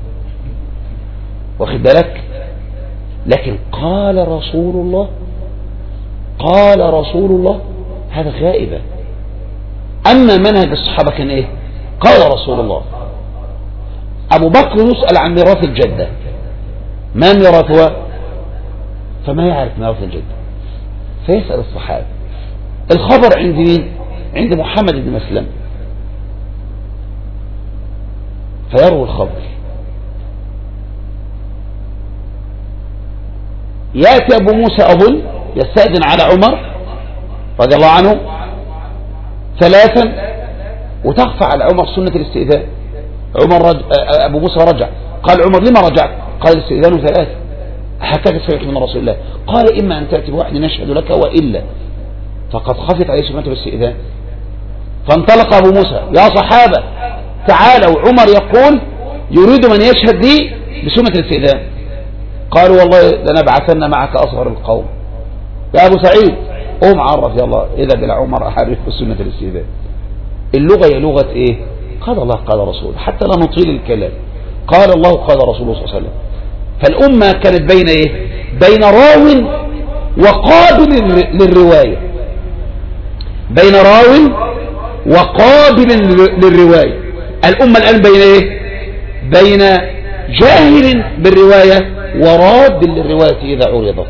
واخد بالك؟ لكن قال رسول الله، قال رسول الله، هذا غائبة. اما منهج الصحابة كان ايه؟ قال رسول الله. ابو بكر يسأل عن ميراث الجدة، ما ميراثها؟ فما يعرف ميراث الجدة، فيسأل الصحابة. الخبر عند مين؟ عند محمد بن مسلم، فيروي الخبر. يأتي أبو موسى أظن يستأذن على عمر رضي الله عنه ثلاثا، وتخفى على عمر سنة الاستئذان. أبو موسى رجع، قال عمر لما رجعت؟ قال الاستئذان ثلاثة، هكذا سمعت من رسول الله. قال إما أن تأتي بواحد نشهد لك وإلا فقد خفت عليه سنة الاستئذان. فانطلق أبو موسى، يا صحابة تعالوا، عمر يقول يريد من يشهد لي بسنة الاستئذان. قالوا والله لنبعثن معك أصغر القوم. يا أبو سعيد قوم عرف يا الله، إذا بلا عمر أعرف بسنة الاستئذان. اللغة هي لغة إيه؟ قال الله قال رسول، حتى لا نطيل الكلام. قال الله قال رسوله صلى الله عليه وسلم. فالأمة كانت بين إيه؟ بين راو وقابل للرواية، بين راو وقابل للرواية. الأمة الآن بين إيه؟ بين جاهل بالرواية وراد للرواية إذا عرضت.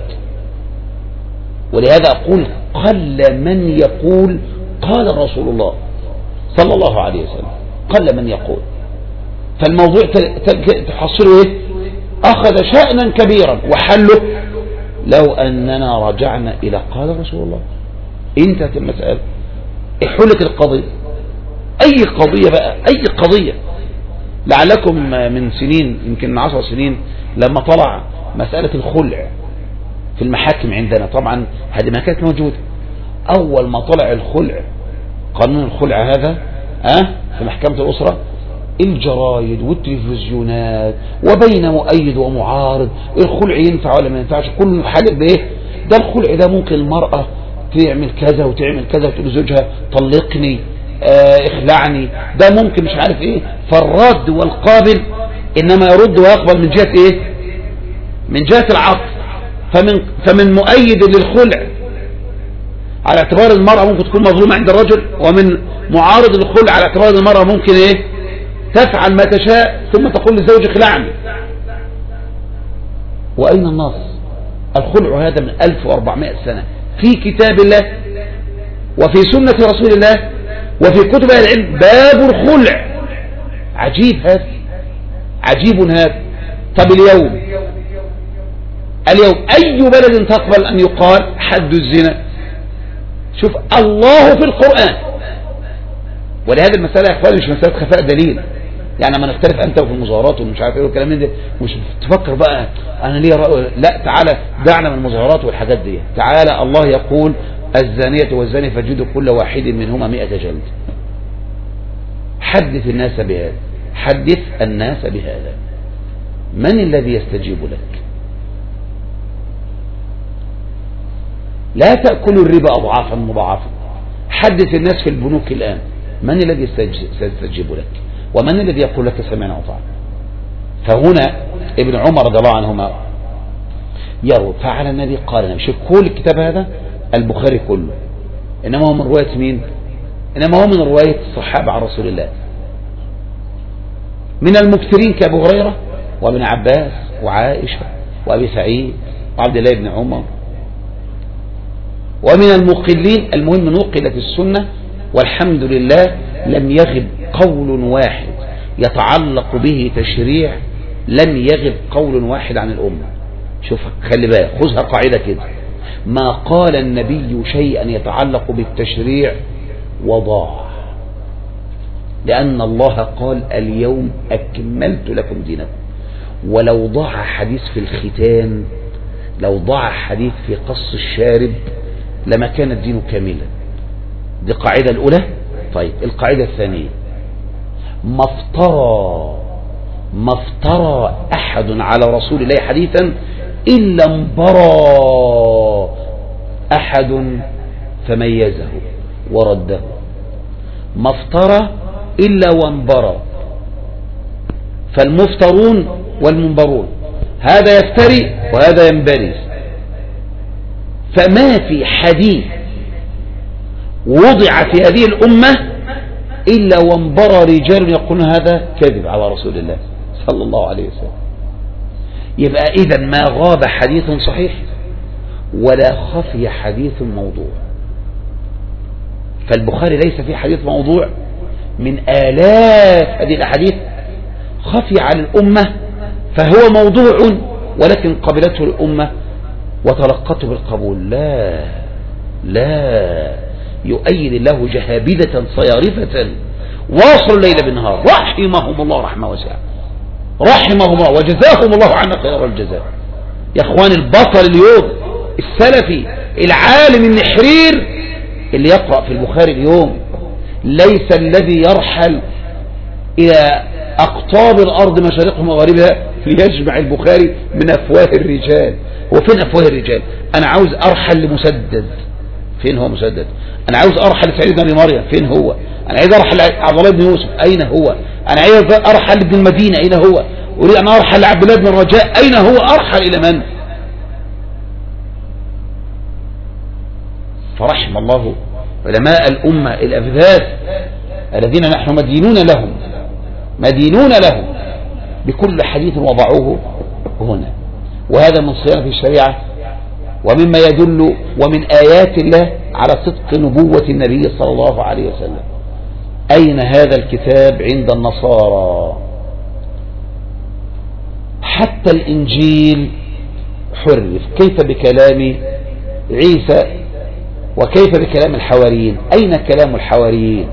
ولهذا أقول قل من يقول قال رسول الله صلى الله عليه وسلم، قل من يقول. فالموضوع تحصله إيه؟ أخذ شأنا كبيرا، وحله لو أننا رجعنا إلى قال رسول الله انتهت المسألة. حلت القضية، أي قضية بقى، أي قضية. لعلكم من سنين، يمكن من 10 سنين، لما طلع مسألة الخلع في المحاكم عندنا، طبعا هذه ما كانت موجودة. أول ما طلع الخلع، قانون الخلع هذا في محكمة الأسرة، الجرايد والتلفزيونات وبين مؤيد ومعارض، الخلع ينفع ولا ما ينفعش، كل حاجة بايه؟ ده الخلع ده ممكن المرأة تعمل كذا وتعمل كذا وتقول لزوجها طلقني اخلعني، ده ممكن مش عارف ايه. فالرد والقابل انما يرد ويقبل من جهة ايه؟ من جهة العقل. فمن مؤيد للخلع على اعتبار المرأة ممكن تكون مظلومة عند الرجل، ومن معارض للخلع على اعتبار المرأة ممكن ايه؟ تفعل ما تشاء ثم تقول لزوجك اخلعني. وأين النص؟ الخلع هذا من 1400 سنة في كتاب الله وفي سنة رسول الله وفي كتب أهل العلم، باب الخلع. عجيب هذا، عجيب هذا. طب اليوم أي بلد تقبل أن يقال حد الزنا؟ شوف الله في القرآن. ولهذه المسألة يا إخواني مش مسألة خفاء دليل، يعني ما نختلف أنت وفي المظاهرات ومش عارف إيه والكلام من ده، مش تفكر بقى أنا ليه لا، تعالى دعنا من المظاهرات والحاجات دي. تعالى الله يقول الزانية والزاني فاجلدوا كل واحد منهما 100 جلد. حدث الناس بهذا، حدث الناس بهذا. من الذي يستجيب لك؟ لا تأكلوا الربا أضعافا مضاعفة. حدث الناس في البنوك الآن، من الذي سيستجيب لك؟ ومن الذي يقول لك سمعنا وطعنا؟ فهنا ابن عمر رضي الله عنهما يروي فعل النبي قال النبي. شوف كل الكتاب هذا البخاري كله، إنما هو من رواية مين؟ إنما هو من رواية الصحابة عن رسول الله، من المكثرين كأبو هريرة وابن عباس وعائشة وأبي سعيد وعبد الله بن عمر، ومن المقلين المهم نقلت السنة والحمد لله لم يغب قول واحد يتعلق به تشريع، لم يغب قول واحد عن الأمة. شوف خلي بالك، خذها قاعدة كده، ما قال النبي شيئا يتعلق بالتشريع وضاع، لأن الله قال اليوم أكملت لكم دينكم. ولو ضاع حديث في الختان، لو ضاع حديث في قص الشارب لما كان الدين كاملا. دي القاعدة الأولى. طيب القاعدة الثانية، ما افترى أحد على رسول الله حديثا إلا انبرى أحد فميزه ورده، ما افترى إلا وانبرى، فالمفترون والمنبرون، هذا يفتري وهذا ينبري. فما في حديث وضع في هذه الأمة إلا وانبرى رجال يقولون هذا كذب على رسول الله صلى الله عليه وسلم. يبقى إذا ما غاب حديث صحيح ولا خفي حديث موضوع. فالبخاري ليس فيه حديث موضوع من آلاف هذه الأحاديث خفي على الأمة فهو موضوع، ولكن قبلته الأمة وتلقته بالقبول. لا يؤيد الله جهابذة صيارفة واصل الليل بالنهار، رحمهم الله رحمة واسعة، رحمهم الله وجزاهم الله عنا خير الجزاء. يا اخوان البطل اليوم السلفي العالم النحرير اللي يقرأ في البخاري اليوم ليس الذي يرحل إلى أقطاب الأرض مشارقها ومغاربها ليجمع البخاري من أفواه الرجال. وفين أفواه الرجال؟ أنا عاوز أرحل لمسدد، فين هو مسدد؟ أنا عاوز أرحل لسعيد بن مريم، فين هو؟ أنا عايز أرحل لعبد الله بن يوسف، أين هو؟ أنا عايز أرحل لابن المدينة، أين هو؟ أريد أن أرحل لعبد الله بن الرجاء، أين هو؟ أرحل إلى من؟ فرحم الله علماء الأمة الأفذاذ الذين نحن مدينون لهم بكل حديث وضعوه هنا. وهذا من صيانة الشريعة ومما يدل ومن آيات الله على صدق نبوة النبي صلى الله عليه وسلم. أين هذا الكتاب عند النصارى؟ حتى الإنجيل حرف، كيف بكلام عيسى وكيف بكلام الحواريين؟ أين كلام الحواريين؟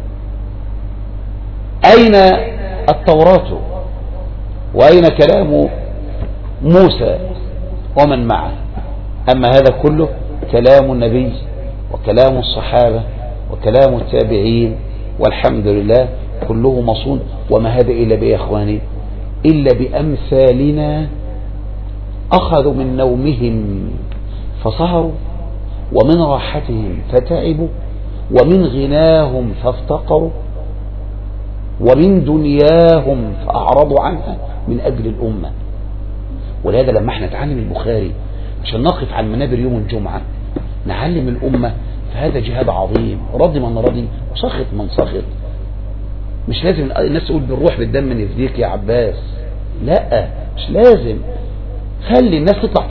أين التوراة؟ وأين كلام موسى ومن معه؟ أما هذا كله كلام النبي وكلام الصحابة وكلام التابعين، والحمد لله كله مصون. وما هذا إلا بإيه يا إخواني؟ إلا بأمثالنا أخذوا من نومهم فسهروا، ومن راحتهم فتعبوا، ومن غناهم فافتقروا، ومن دنياهم فأعرضوا عنها من أجل الأمة. ولهذا لما احنا نتعلم البخاري عشان نقف على المنابر يوم الجمعة نعلم الأمة، فهذا جهاد عظيم، رضي من رضي وسخط من سخط. مش لازم الناس تقول بالروح بالدم نفديك يا عباس، لا مش لازم. خلي الناس تطلع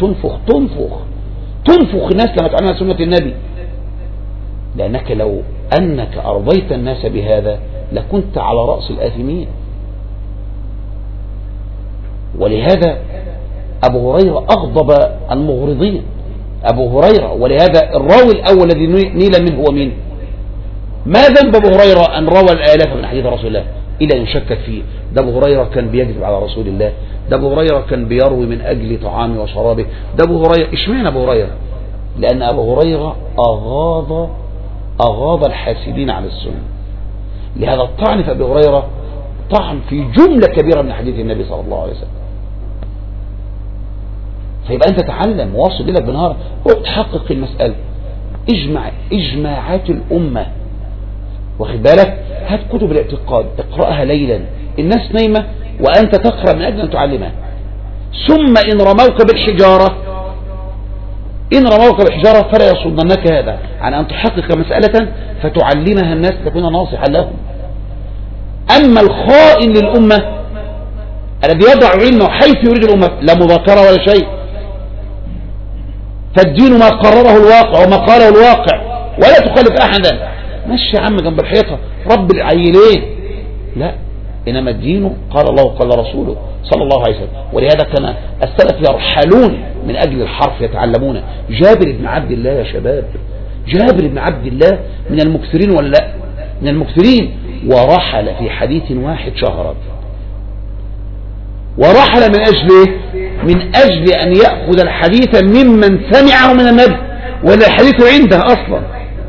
تنفخ الناس لما تعلمها سنة النبي، لأنك لو أنك أرضيت الناس بهذا لكنت على رأس الآثمين. ولهذا أبو هريرة أغضب المغرضين، أبو هريرة. ولهذا الراوي الأول الذي نيل منه هو مين؟ ما ذنب أبو هريرة أن روى الآلاف من حديث رسول الله إلا أن يشكك فيه؟ ده أبو هريرة كان بيكذب على رسول الله، ده أبو هريرة كان بيروي من أجل طعامه وشرابه، ده أبو هريرة. إشمعنى أبو هريرة؟ لأن أبو هريرة أغاض الحاسدين على السنة. لهذا الطعن في أبي هريرة طعن في جملة كبيرة من حديث النبي صلى الله عليه وسلم. فيبقى أنت تعلم واصل لك بنهار وتحقق المسألة، إجماعات الأمة، واخد بالك؟ هات كتب الاعتقاد اقرأها ليلا، الناس نايمة وأنت تقرأ من أجل أن تعلمها. ثم إن رموك بالحجارة فلا يصدنك هذا عن أن تحقق مسألة فتعلمها الناس تكون ناصحا لهم. أما الخائن للأمة الذي يضع علمه حيث يريد الأمة، لا مذاكرة ولا شيء، فالدين ما قرره الواقع وما قاله الواقع ولا تخالف أحدا. مشي يا عم جنب الحيطة رب العيلين، لا، إنما الدين قال الله وقال رسوله صلى الله عليه وسلم. ولهذا كان السلف يرحلون من أجل الحرف يتعلمون. جابر بن عبد الله يا شباب، جابر بن عبد الله من المكثرين ولا لا؟ من المكثرين. ورحل في حديث واحد شهرا. ورحل من أجل أن يأخذ الحديث ممن سمعه من النبي، ولا الحديث عنده أصلا.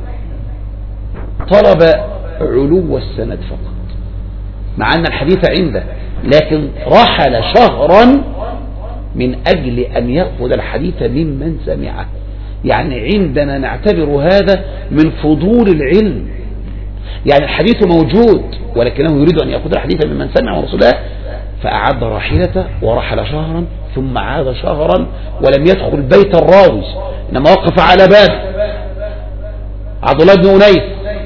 طلب علو السند فقط مع أن الحديث عنده، لكن رحل شهرا من أجل أن يأخذ الحديث ممن سمعه. يعني عندنا نعتبر هذا من فضول العلم، يعني الحديث موجود ولكنه يريد أن يأخذ الحديث ممن سمع رسول الله، فأعد راحلته ورحل شهرا ثم عاد شهرا ولم يدخل بيت الراوي، إنما وقف على باب عبد الله بن أنيس،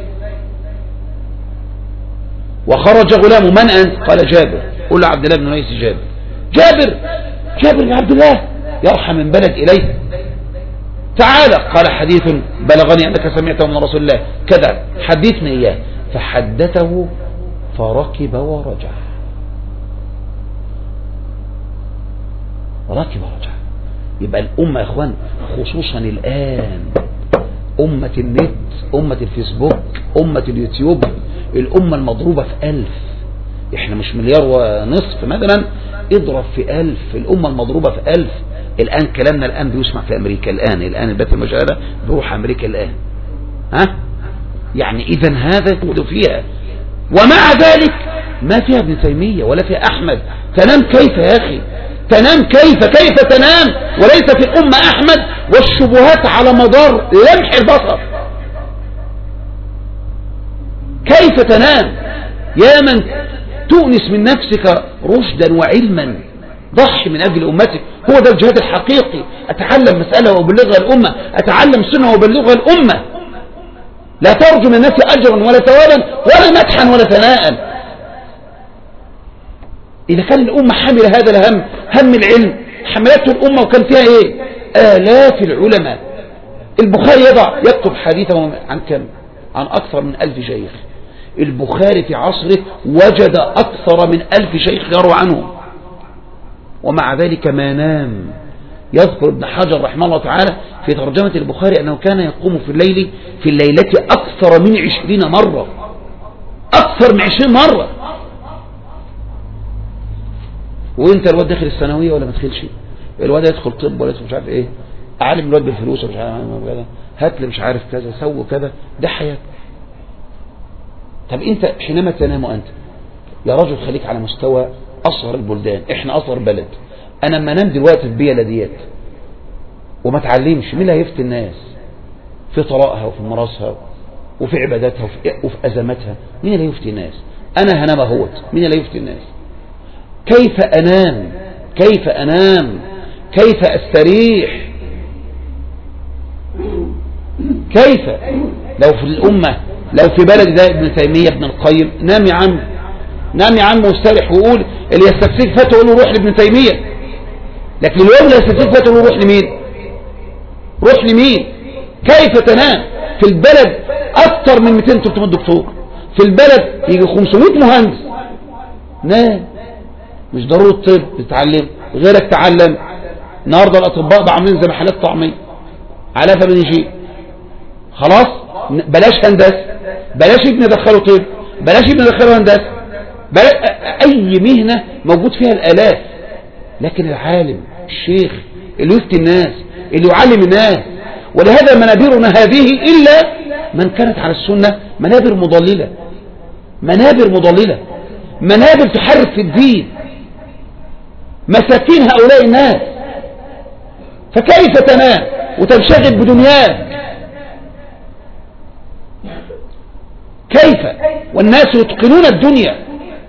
وخرج غلام: من أنت؟ قال: جابر. قل عبد الله بن أنيس: جابر بن عبد الله، يرحم من بلد إليه، تعالى. قال: حديث بلغني أنك سمعته من رسول الله كذا، حدثني إياه. فحدثه فركب ورجع، يبقى الأمة يا إخوان، خصوصا الآن أمة النت، أمة الفيسبوك، أمة اليوتيوب، الأمة المضروبة في 1000. إحنا مش 1.5 مليار مثلا، اضرب في 1000. الأمة المضروبة في 1000. الآن كلامنا الآن بيسمع في أمريكا، الآن البث المشاهدة بيروح أمريكا الآن. يعني إذن هذا يقول فيها، ومع ذلك ما فيها ابن تيمية ولا فيها أحمد. تنام كيف يا أخي؟ تنام كيف تنام وليس في الأمة أحمد والشبهات على مدار لمح البصر؟ كيف تنام يا من تؤنس من نفسك رشدا وعلما؟ ضحي من أجل أمتك، هو ده الجهاد الحقيقي. أتعلم مسألة وأبلغها الأمة، أتعلم سنة وأبلغها الأمة. لا ترجو من الناس أجرا ولا ثوابا ولا مدحا ولا ثناء. إذا كان الأمة حاملة هذا الهم، هم العلم، حملته الأمة وكان فيها إيه؟ آلاف العلماء. البخاري يكتب حديثه عن كم؟ عن أكثر من 1000 شيخ. البخاري في عصره وجد أكثر من 1000 شيخ يروى عنه، ومع ذلك ما نام. يذكر ابن حجر رحمه الله تعالى في ترجمة البخاري أنه كان يقوم في الليلة أكثر من 20 مرة، أكثر من 20 مرة. وانت الواد داخل الثانويه ولا ما تدخلش؟ الواد يدخل طب ولا مش عارف ايه، اعلم الواد بالفلوس ومش عارف كذا، هات لي مش عارف كذا، سوي كذا، ده حياتك. طب انت حينما تنام انت يا رجل خليك على مستوى اصغر البلدان. احنا اصغر بلد. انا لما انام دلوقتي في بيئه ديت وما اتعلمش، مين اللي هيفتي الناس في طلاقها وفي مراسها وفي عباداتها وفي ازماتها؟ مين اللي هيفتي الناس؟ انا هنام اهوت، مين اللي هيفتي الناس؟ كيف أنام؟ كيف أستريح؟ كيف لو في الأمة، لو في بلد زي ابن تيمية ابن القيم، نام يا عم واستريح، وقول اللي يستفسيك فتوى قول له روح لابن تيمية. لكن اليوم اللي يستفسيك فتوى قول له روح لمين؟ كيف تنام في البلد أكثر من 200-300 دكتور، في البلد يجي 500 مهندس؟ نام. مش ضروري الطب تتعلم، غيرك تعلم. النهارده الاطباء بقى عاملين زي محلات طعميه على فبنجي. خلاص بلاش هندسه، بلاش ابن ندخله طب، بلاش ابن ندخله هندسه، بلاش اي مهنه موجود فيها الالاف. لكن العالم الشيخ اللي يفتي الناس، اللي يعلم الناس. ولهذا منابرنا هذه الا من كانت على السنه منابر مضلله، منابر تحرف في الدين، مساكين هؤلاء الناس. فكيف تنام وتنشغل بدنياك؟ كيف والناس يتقنون الدنيا؟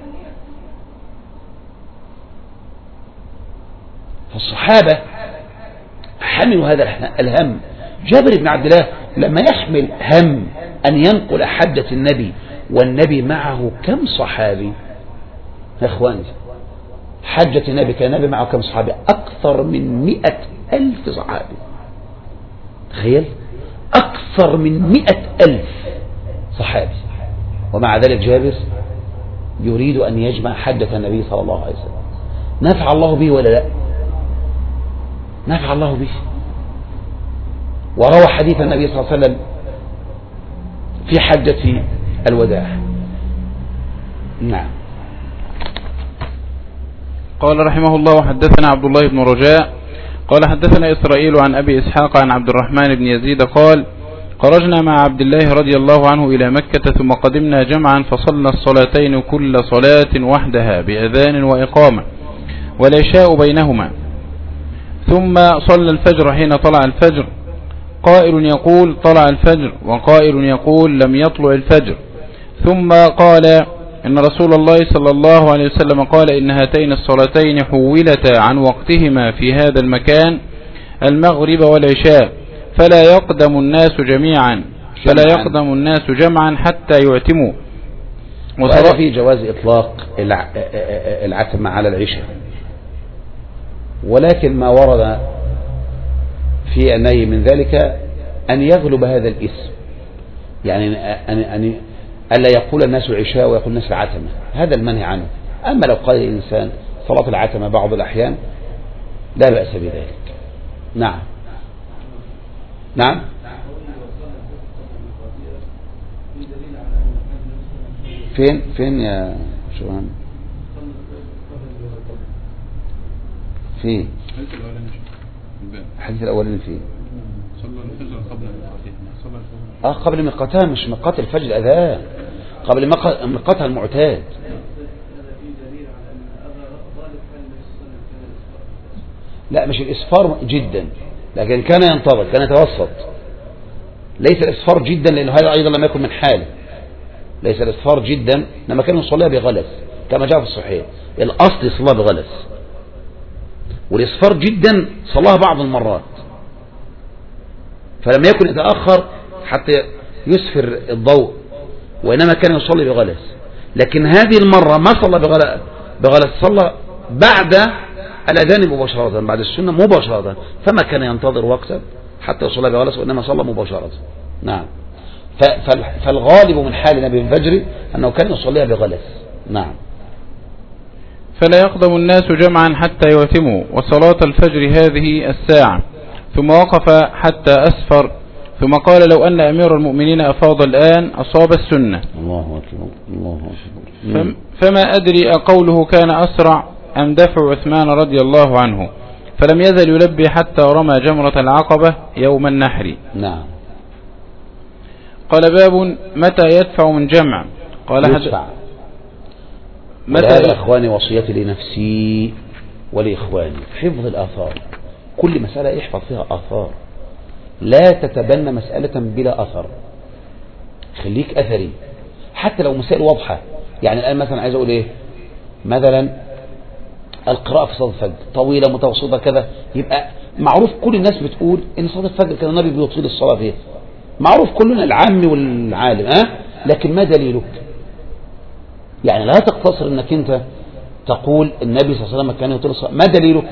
فالصحابة حملوا هذا الهم. جابر بن عبد الله لما يحمل هم أن ينقل حدث النبي، والنبي معه كم صحابي يا اخواني؟ حجة النبي كان النبي معه كم صحابي؟ أكثر من 100,000 صحابي. تخيل، أكثر من 100,000 صحابي. ومع ذلك جابر يريد أن يجمع حجة النبي صلى الله عليه وسلم. نفع الله به ولا لا؟ نفع الله به. وروى حديث النبي صلى الله عليه وسلم في حجة الوداع. نعم. قال رحمه الله: حدثنا عبد الله بن رجاء قال حدثنا إسرائيل عن أبي إسحاق عن عبد الرحمن بن يزيد قال: خرجنا مع عبد الله رضي الله عنه إلى مكة، ثم قدمنا جمعا فصلنا الصلاتين كل صلاة وحدها بأذان وإقامة، والعشاء بينهما، ثم صلى الفجر حين طلع الفجر. قائل يقول طلع الفجر وقائل يقول لم يطلع الفجر. ثم قال إن رسول الله صلى الله عليه وسلم قال إن هاتين الصلاتين حولتا عن وقتهما في هذا المكان المغرب والعشاء فلا يقدم الناس جمعا حتى يعتموا. وهذا في جواز إطلاق العتمة على العشاء، ولكن ما ورد في النهي من ذلك أن يغلب هذا الاسم، يعني أن ألا يقول الناس العشاء ويقول الناس العتمة، هذا المنهي عنه. أما لو قال الإنسان صلاة العتمة بعض الأحيان لا بأس بذلك. نعم نعم. فين يا شوان؟ فين الحديث الأولاني فيه قبل ميقاتها، مش ميقات الفجر الأذان، قبل ميقاتها المعتاد. لا مش الإسفار جدا، لكن كان ينتظر، كان يتوسط. ليس الإسفار جدا لأنه هذا أيضا لم يكن من حاله. ليس الإسفار جدا لما كان يصليها بغلس كما جاء في الصحيح، الأصل يصليها بغلس، والإسفار جدا صلاها بعض المرات، فلم يكن يتأخر حتى يسفر الضوء، وإنما كان يصلي بغلس. لكن هذه المرة ما صلى بغلس، صلى بعد الأذان مباشرة، بعد السنة مباشرة، فما كان ينتظر وقتا حتى يصلي بغلس، وإنما صلى مباشرة. نعم. فالغالب من حال النبي الفجر أنه كان يصليها بغلس. نعم. فلا يقدم الناس جمعا حتى يعتموا، وصلاة الفجر هذه الساعة. ثم وقف حتى أسفر، ثم قال لو أن أمير المؤمنين أفاض الآن أصاب السنة. الله أكبر الله أكبر. فما أدري أقوله كان أسرع أم دفع عثمان رضي الله عنه، فلم يزل يلبي حتى رمى جمرة العقبة يوم النحر. نعم. قال باب متى يدفع من جمع. قال يدفع. متى يا إخواني وصيتي لنفسي ولإخواني حفظ الآثار، كل مسألة يحفظ فيها آثار، لا تتبنى مسألة بلا أثر، خليك أثري حتى لو مسائل واضحة. يعني الآن مثلا عايز أقول إيه، مثلا القراءة في صلاة الفجر طويلة متوسطة كذا، يبقى معروف كل الناس بتقول إن صلاة الفجر كان النبي بيطيل الصلاة فيها، معروف كلنا العام والعالم، لكن ما دليلك؟ يعني لا تقتصر انك انت تقول النبي صلى الله عليه وسلم كان يطيل الصلاة، ما دليلك؟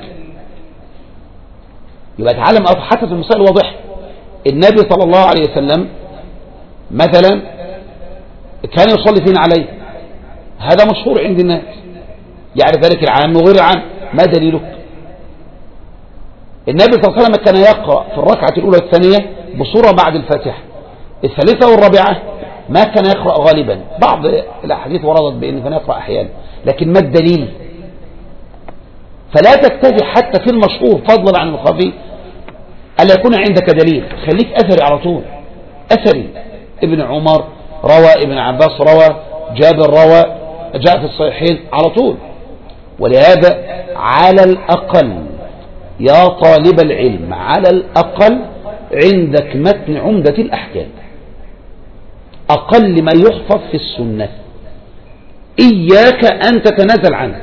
يبقى تعلم حتى في المسائل الواضحة. النبي صلى الله عليه وسلم مثلا كان يصلي فينا عليه، هذا مشهور عند الناس، يعرف ذلك العام وغير العام، ما دليلك؟ النبي صلى الله عليه وسلم كان يقرأ في الركعة الأولى والثانية بصورة بعد الفاتحة، الثالثة والرابعة ما كان يقرأ غالبا، بعض الأحاديث وردت بأنه كان يقرأ أحيانا، لكن ما الدليل؟ فلا تكتفي حتى في المشهور فضلا عن الخفي ألا يكون عندك دليل، خليك أثري على طول، أثري. ابن عمر روى، ابن عباس روى، جابر روى، جاء في الصحيحين على طول. ولهذا على الأقل يا طالب العلم، على الأقل عندك متن عمدة الأحكام، أقل ما يحفظ في السنة، إياك أن تتنازل عنه،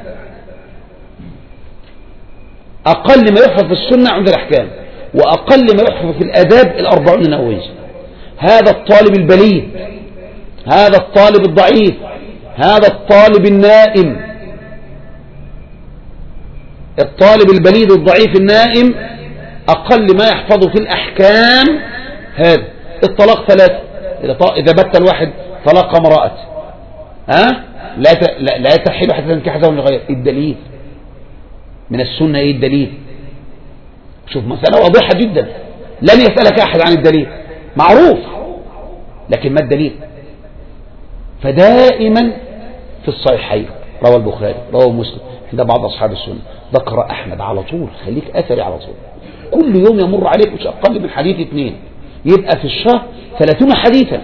أقل ما يحفظ في السنة عمدة الأحكام، وأقل ما يحفظ في الآداب الأربعون النووية. هذا الطالب البليد، هذا الطالب الضعيف، هذا الطالب النائم، الطالب البليد الضعيف النائم أقل ما يحفظ في الأحكام هذا. الطلاق ثلاثة، إذا بت الواحد طلاق امرأة لا تحل حتى تنكح زوجا غير، الدليل من السنة ايه الدليل؟ شوف مسألة واضحة جدا، لن يسألك أحد عن الدليل، معروف، لكن ما الدليل؟ فدائما في الصحيحين، روى البخاري، روى مسلم، عند بعض أصحاب السنة، ذكر أحمد، على طول خليك أثري على طول، كل يوم يمر عليك مش أقل من حديث 2، يبقى في الشهر 30 حديثا.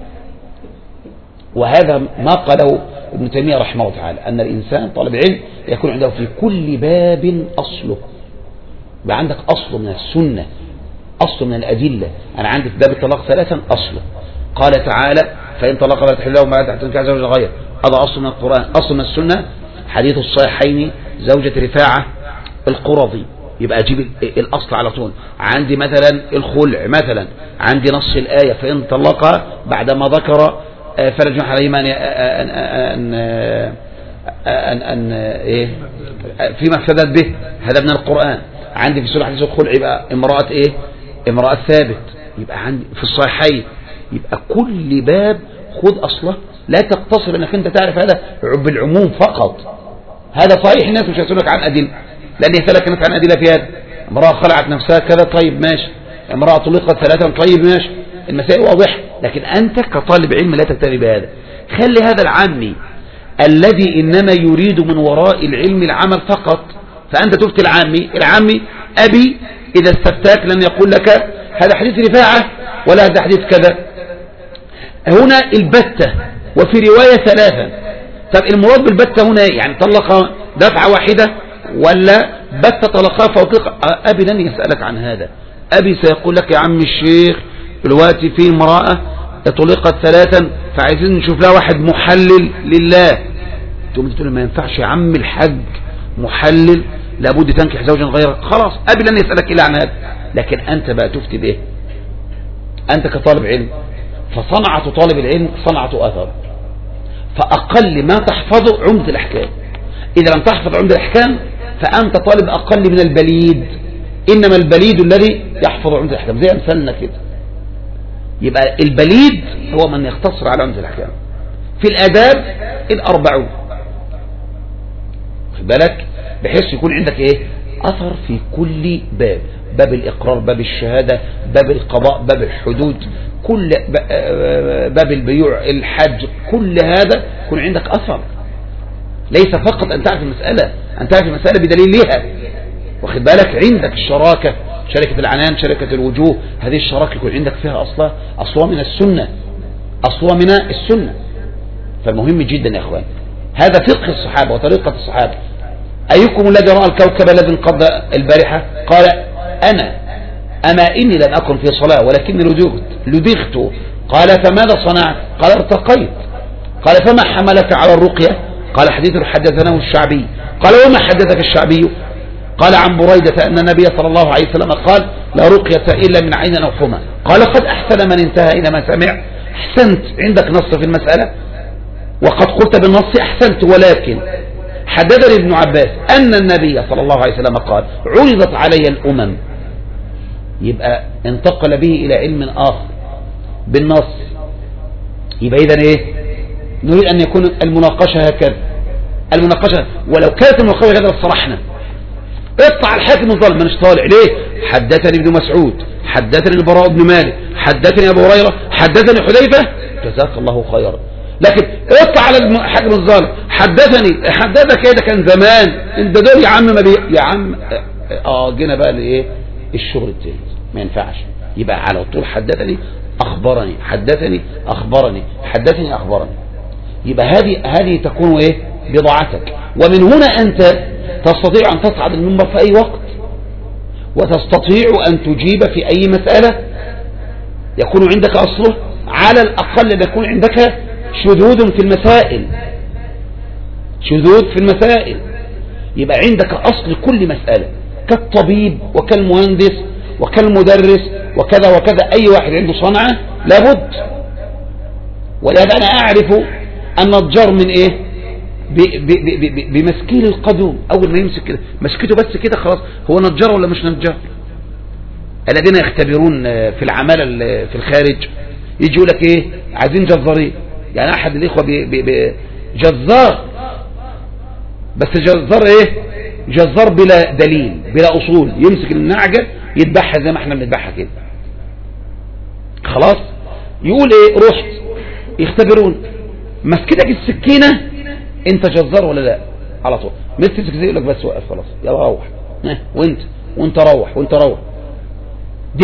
وهذا ما قاله ابن تيمية رحمه الله تعالى، أن الإنسان طالب علم يكون عنده في كل باب أصله، يبقى عندك أصل من السنة، أصل من الأدلة. أنا عندي في باب الطلاق ثلاثا أصل، قال تعالى فإن طلق فلا تحل له ما تحت تنكح زوج غيره، هذا أصل من القرآن. أصل من السنة حديث الصحيحين زوجة رفاعة القرظي، يبقى أجيب الأصل على طول. عندي مثلا الخلع، مثلا عندي نص الآية فإن طلقها بعدما ذكر فلا جناح عليهما أن إيه فيما افتدت به، هذا من القرآن. عندي في سورة حديث الخلع يبقى امرأة إيه؟ امرأة ثابت، يبقى عندي في الصحيحين. يبقى كل باب خذ أصله، لا تقتصر انك انت تعرف هذا بالعموم فقط. هذا صحيح الناس مش هيسألونك عن أدلة، لأن يسألك عن أدلة في هذا. امرأة خلعت نفسها كذا، طيب ماشي. امرأة طلقت ثلاثا، طيب ماشي. المسائل واضحة، لكن أنت كطالب علم لا تكتفي بهذا. خلي هذا العامي الذي إنما يريد من وراء العلم العمل فقط، فأنت تفتي العامي أبي إذا استفتاك لن يقول لك هذا حديث رفاعة ولا هذا حديث كذا. هنا البتة، وفي رواية ثلاثة. طب المراد بالبتة هنا يعني طلق دفعة واحدة ولا بتة طلقها فأطلق؟ أبي لن يسألك عن هذا. أبي سيقول لك يا عم الشيخ دلوقتي في امرأة طلقت ثلاثا فعايزين نشوف لها واحد محلل لله. تقول ما ينفعش يا عم الحج محلل، لابد تنكح زوجا غيره. خلاص أبي لن يسألك إلا عن هذا. لكن أنت بقى تفتي بإيه؟ أنت كطالب علم، فصنعة طالب العلم صنعة أثر، فأقل ما تحفظه عمدة الأحكام. إذا لم تحفظ عمدة الأحكام فأنت طالب أقل من البليد، إنما البليد الذي يحفظ عمدة الأحكام، زي أمثالنا كده. يبقى البليد هو من يختصر على عمدة الأحكام. في الآداب 40 خد بالك، بحيث يكون عندك إيه؟ أثر في كل باب، باب الإقرار، باب الشهادة، باب القضاء، باب الحدود، كل باب البيوع، الحج، كل هذا يكون عندك أثر. ليس فقط أن تعرف المسألة، أن تعرف المسألة بدليلها. واخد بالك، عندك الشراكة، شركة العنان، شركة الوجوه، هذه الشراكة يكون عندك فيها أصلها من السنة، أصلها من السنة. فمهم جدا يا أخوان، هذا فقه الصحابة وطريقة الصحابة. أيكم الذي رأى الكوكب الذي انقضى البارحة؟ قال أنا، أما إني لم أكن في صلاة ولكني لدغت. قال فماذا صنعت؟ قال ارتقيت. قال فما حملك على الرقية؟ قال حديث حدثناه الشعبي. قال وما حدثك الشعبي؟ قال عن بريدة أن النبي صلى الله عليه وسلم قال لا رقية إلا من عين أو حمى. قال قد أحسن من انتهى إلى ما سمع. أحسنت، عندك نص في المسألة وقد قلت بالنص أحسنت، ولكن حدثني ابن عباس أن النبي صلى الله عليه وسلم قال عرضت علي الأمم. يبقى انتقل به إلى علم آخر بالنص. يبقى إذن إيه؟ نريد أن يكون المناقشة هكذا، المناقشة ولو كانت المناقشة هكذا صرحنا. اطلع الحاكم الظالم مانيش طالع ليه؟ حدثني ابن مسعود، حدثني البراء بن مالك، حدثني أبو هريرة، حدثني حذيفة، جزاك الله خيرا. لكن اطلع على الحاكم الظالم حدثك ايه؟ ده كان زمان، انت دول يا عم ما يا عم جينا بقى لايه؟ الشغل التاني ما ينفعش. يبقى على طول حدثني اخبرني، حدثني اخبرني، حدثني اخبرني. يبقى هذه تكون ايه؟ بضاعتك. ومن هنا انت تستطيع ان تصعد المنبر في اي وقت، وتستطيع ان تجيب في اي مسألة يكون عندك اصله، على الاقل ان يكون عندك شذوذ في المسائل، شذوذ في المسائل. يبقى عندك أصل كل مسألة، كالطبيب وكالمهندس وكالمدرس وكذا وكذا. أي واحد عنده صنعة لابد. ولهذا أنا أعرف أن النجار من إيه؟ بمسكيل القدوم. أول ما يمسك كده مسكته بس كده خلاص هو نجار ولا مش نجار. الذين يختبرون في العمالة في الخارج يجي يقول لك إيه؟ عايزين جزارين. يعني أحد الإخوة جزار، بس جزار إيه؟ جزار بلا دليل بلا أصول، يمسك النعجة يذبحها زي ما احنا بنذبحها كده خلاص. يقول إيه؟ رحت يختبرون مسكتك السكينة أنت جزار ولا لا؟ على طول مسك السكينة يقول لك بس وقف خلاص يلا روح، وانت روح. دي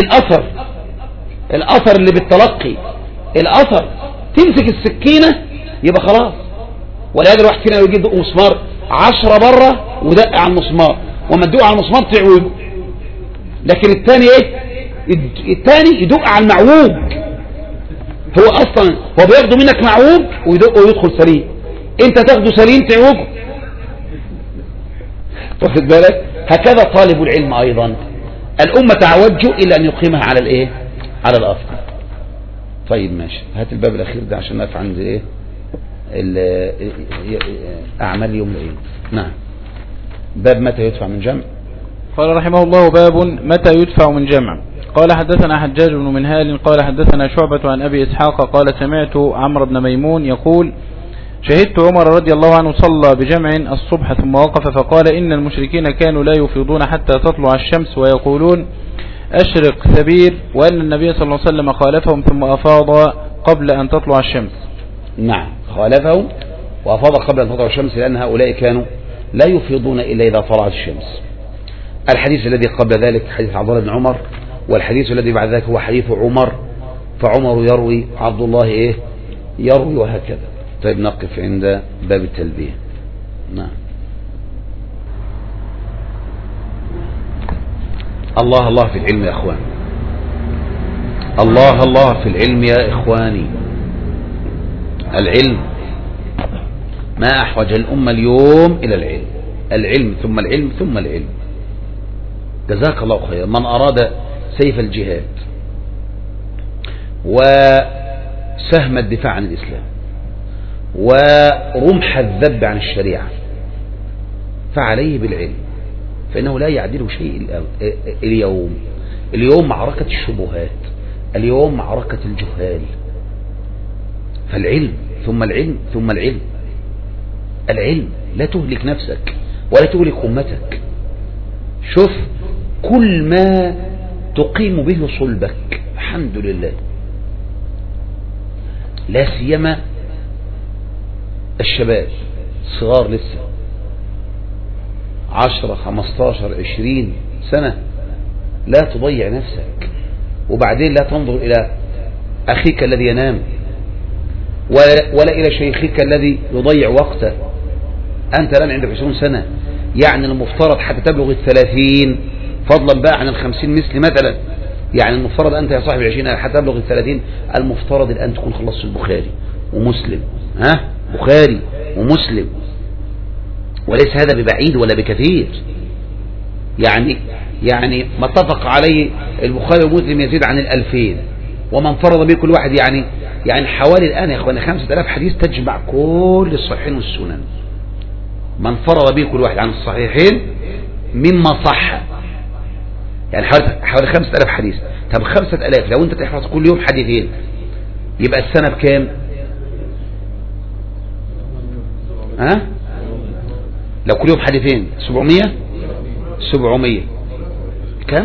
الأثر اللي بالتلقي، الأثر تمسك السكينة يبقى خلاص. ولهذا الواحد فينا يجي دق مسمار 10 بره ودق على المسمار، وما تدق على المسمار تعوجه. لكن الثاني ايه؟ الثاني يدق على المعوج. هو اصلا هو بياخده منك معوج ويدق ويدخل سليم، انت تاخده سليم تعوجه. واخد بالك؟ هكذا طالب العلم ايضا الامه تعوجه الا ان يقيمها على الايه؟ على الافضل. طيب ماشي، هات الباب الاخير ده عشان نقف عند ايه؟ اعمال يوم العيد. نعم. باب متى يدفع من جمع. قال رحمه الله: باب متى يدفع من جمع. قال حدثنا حجاج بن منهال قال حدثنا شعبة عن أبي إسحاق قال سمعت عمرو بن ميمون يقول: شهدت عمر رضي الله عنه صلى بجمع الصبح ثم وقف فقال: إن المشركين كانوا لا يفيضون حتى تطلع الشمس ويقولون أشرق ثبير، وأن النبي صلى الله عليه وسلم خالفهم ثم أفاض قبل أن تطلع الشمس. نعم، خالفهم وأفاض قبل أن تطلع الشمس، لأن هؤلاء كانوا لا يفيضون إلا إذا طلعت الشمس. الحديث الذي قبل ذلك حديث عبد الله بن عمر، والحديث الذي بعد ذلك هو حديث عمر، فعمر يروي، عبد الله يروي، وهكذا. طيب نقف عند باب التلبية. نعم. الله الله في العلم يا اخوان، الله الله في العلم يا اخواني. العلم ما احوج الامة اليوم الى العلم، العلم ثم العلم ثم العلم. جزاك الله خيرا. من اراد سيف الجهاد وسهم الدفاع عن الاسلام ورمح الذب عن الشريعة فعليه بالعلم، فإنه لا يعدل شيء اليوم معركة الشبهات، اليوم معركة الجهال. فالعلم ثم العلم ثم العلم. العلم لا تهلك نفسك ولا تهلك أمتك. شوف كل ما تقيم به صلبك الحمد لله، لا سيما الشباب صغار لسه 10 15 20 سنة، لا تضيع نفسك. وبعدين لا تنظر إلى أخيك الذي ينام ولا إلى شيخك الذي يضيع وقته. أنت الآن عندك 20 سنة، يعني المفترض حتى تبلغ 30، فضلا بقى عن 50 مثلا، يعني المفترض أنت يا صاحب 20 حتى تبلغ 30 المفترض الآن تكون خلصت البخاري ومسلم، بخاري ومسلم، وليس هذا ببعيد ولا بكثير. يعني ما اتفق عليه البخاري ومسلم يزيد عن 2000، ومن فرض به كل واحد يعني حوالي الآن يا اخوانا 5000 حديث تجمع كل الصحيحين والسنن. من فرض به كل واحد عن الصحيحين مما صح، يعني حوالي 5000 حديث. طب 5000 لو انت تحفظ كل يوم حديثين يبقى السنة بكام؟ لو كل يوم حديثين 700 كم؟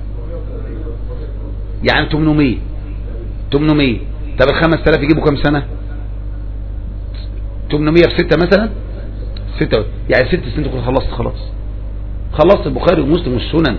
يعني 800. طب ال 5000 يجيبوا كم سنة؟ 800 في 6 مثلا 6، يعني 6 سنين تكون خلصت البخاري ومسلم والسنن.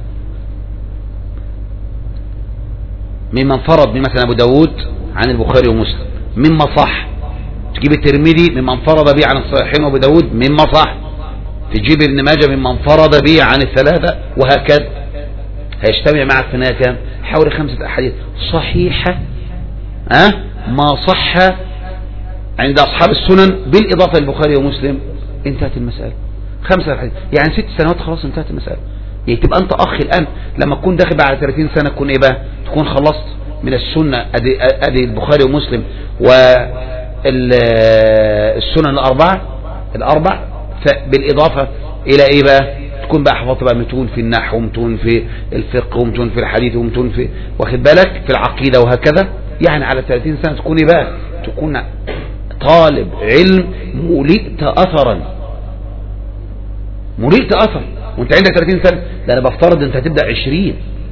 ممن فرض مثلا ابو داود عن البخاري ومسلم مما صح، تجيب الترمذي ممن فرض به عن الصحيحين وابو داود مما صح، تجيب ابن ماجه ممن فرض به عن الثلاثة، وهكذا. هيجتمع معك في النهاية كام؟ حوالي 5 أحاديث صحيحة ما صح عند أصحاب السنن بالإضافة للبخاري ومسلم. انتهت المسألة. 5 أحاديث يعني 6 سنوات خلاص انتهت المسألة. يعني تبقى أنت أخي الآن لما تكون داخل بعد 30 سنة تكون إيه بقى؟ تكون خلصت من السنة أدي البخاري ومسلم والسنن الأربع بالإضافة إلى إيه بقى؟ تكون بقى حفظت بقى متون في النحو ومتون في الفقه ومتون في الحديث ومتون في واخد بالك في العقيدة وهكذا. يعني على 30 سنة تكون إيه بقى؟ تكون طالب علم ملئت أثرا وانت عندك 30 سنة. ده أنا بفترض انت هتبدأ 20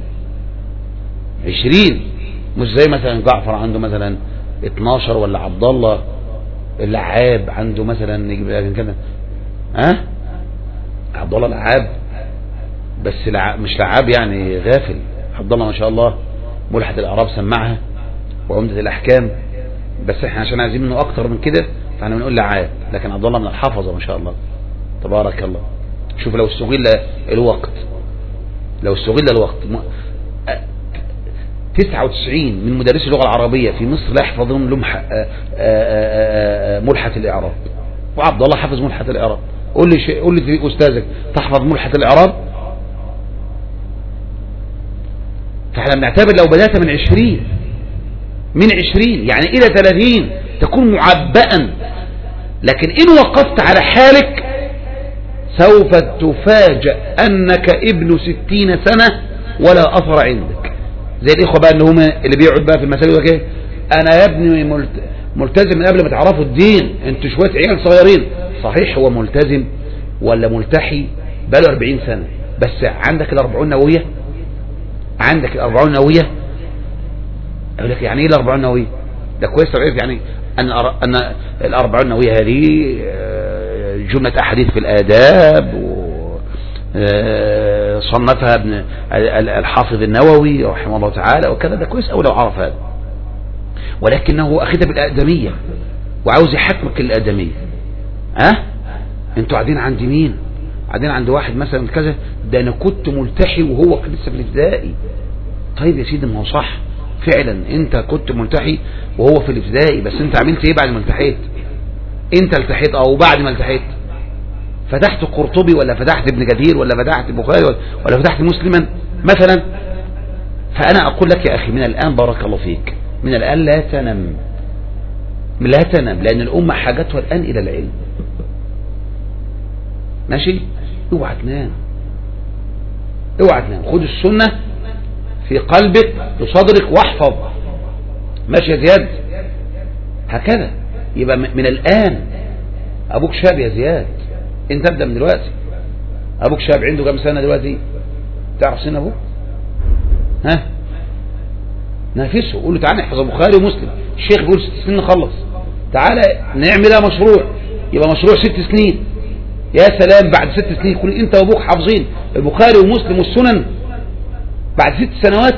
مش زي مثلا جعفر عنده مثلا 12 ولا عبد الله اللعاب عنده مثلا نجيب كده عبد الله لعاب، بس مش لعاب يعني غافل. عبد الله ما شاء الله ملحة الأعراب سمعها وعمدة الأحكام، بس احنا عشان عايزين منه أكتر من كده فاحنا بنقول لعاب، لكن عبد الله من الحافظة ما شاء الله تبارك الله. شوف لو استغل الوقت 99 من مدرسي اللغة العربية في مصر لا يحفظون ملحة الإعراب، وعبد الله حفظ ملحة الإعراب. قول لي أستاذك تحفظ ملحة الإعراب؟ فاحنا بنعتبر لو بدأت من 20 يعني إلى 30 تكون معبئا، لكن إن وقفت على حالك سوف تفاجأ أنك ابن 60 سنة ولا أثر عندك. زي الإخوة بقى اللي هم اللي بيقعد بقى في المساجد يقول ايه، أنا يا ابني ملتزم من قبل ما تعرفوا الدين، انتوا شوية عيال صغيرين. صحيح هو ملتزم ولا ملتحي بقاله 40 سنة، بس عندك الأربعون نووية، عندك الأربعون نووية. أقول لك يعني إيه الأربعون نووية؟ ده كويس تعرف يعني أن الأربعون نووية هذه جملة أحاديث في الآداب، صنفها ابن الحافظ النووي رحمه الله تعالى وكذا. ده كويس أو لو عرف هذا، ولكنه أخذها بالآدمية وعاوز يحكمك الآدمية. انتوا قاعدين عند مين؟ قاعدين عند واحد مثلا كذا، ده أنا كنت ملتحي وهو لسه في الابتدائي. طيب يا سيدي ما هو صح فعلا، انت كنت ملتحي وهو في الابتدائي، بس انت عملت ايه بعد ما التحيت؟ انت التحيت او بعد ما التحيت فتحت قرطبي ولا فتحت ابن كثير ولا فتحت البخاري ولا فتحت مسلما مثلا؟ فانا اقول لك يا اخي من الان بارك الله فيك، من الان لا تنم، لا تنم، لان الامه حاجتها الان الى العلم. ماشي؟ اوعى تنام، اوعى تنام، خد السنه في قلبك وصدرك واحفظ. ماشي يا زياد؟ هكذا يبقى من الآن. أبوك شاب يا زياد، أنت ابدأ من دلوقتي. أبوك شاب عنده كم سنة دلوقتي؟ تعرف سن أبوك؟ نافسه، قول له تعالى احفظ البخاري ومسلم. الشيخ بيقول 6 سنين خلص، تعالى نعملها مشروع، يبقى مشروع 6 سنين. يا سلام، بعد 6 سنين يكون أنت وأبوك حافظين البخاري ومسلم والسنن بعد 6 سنوات.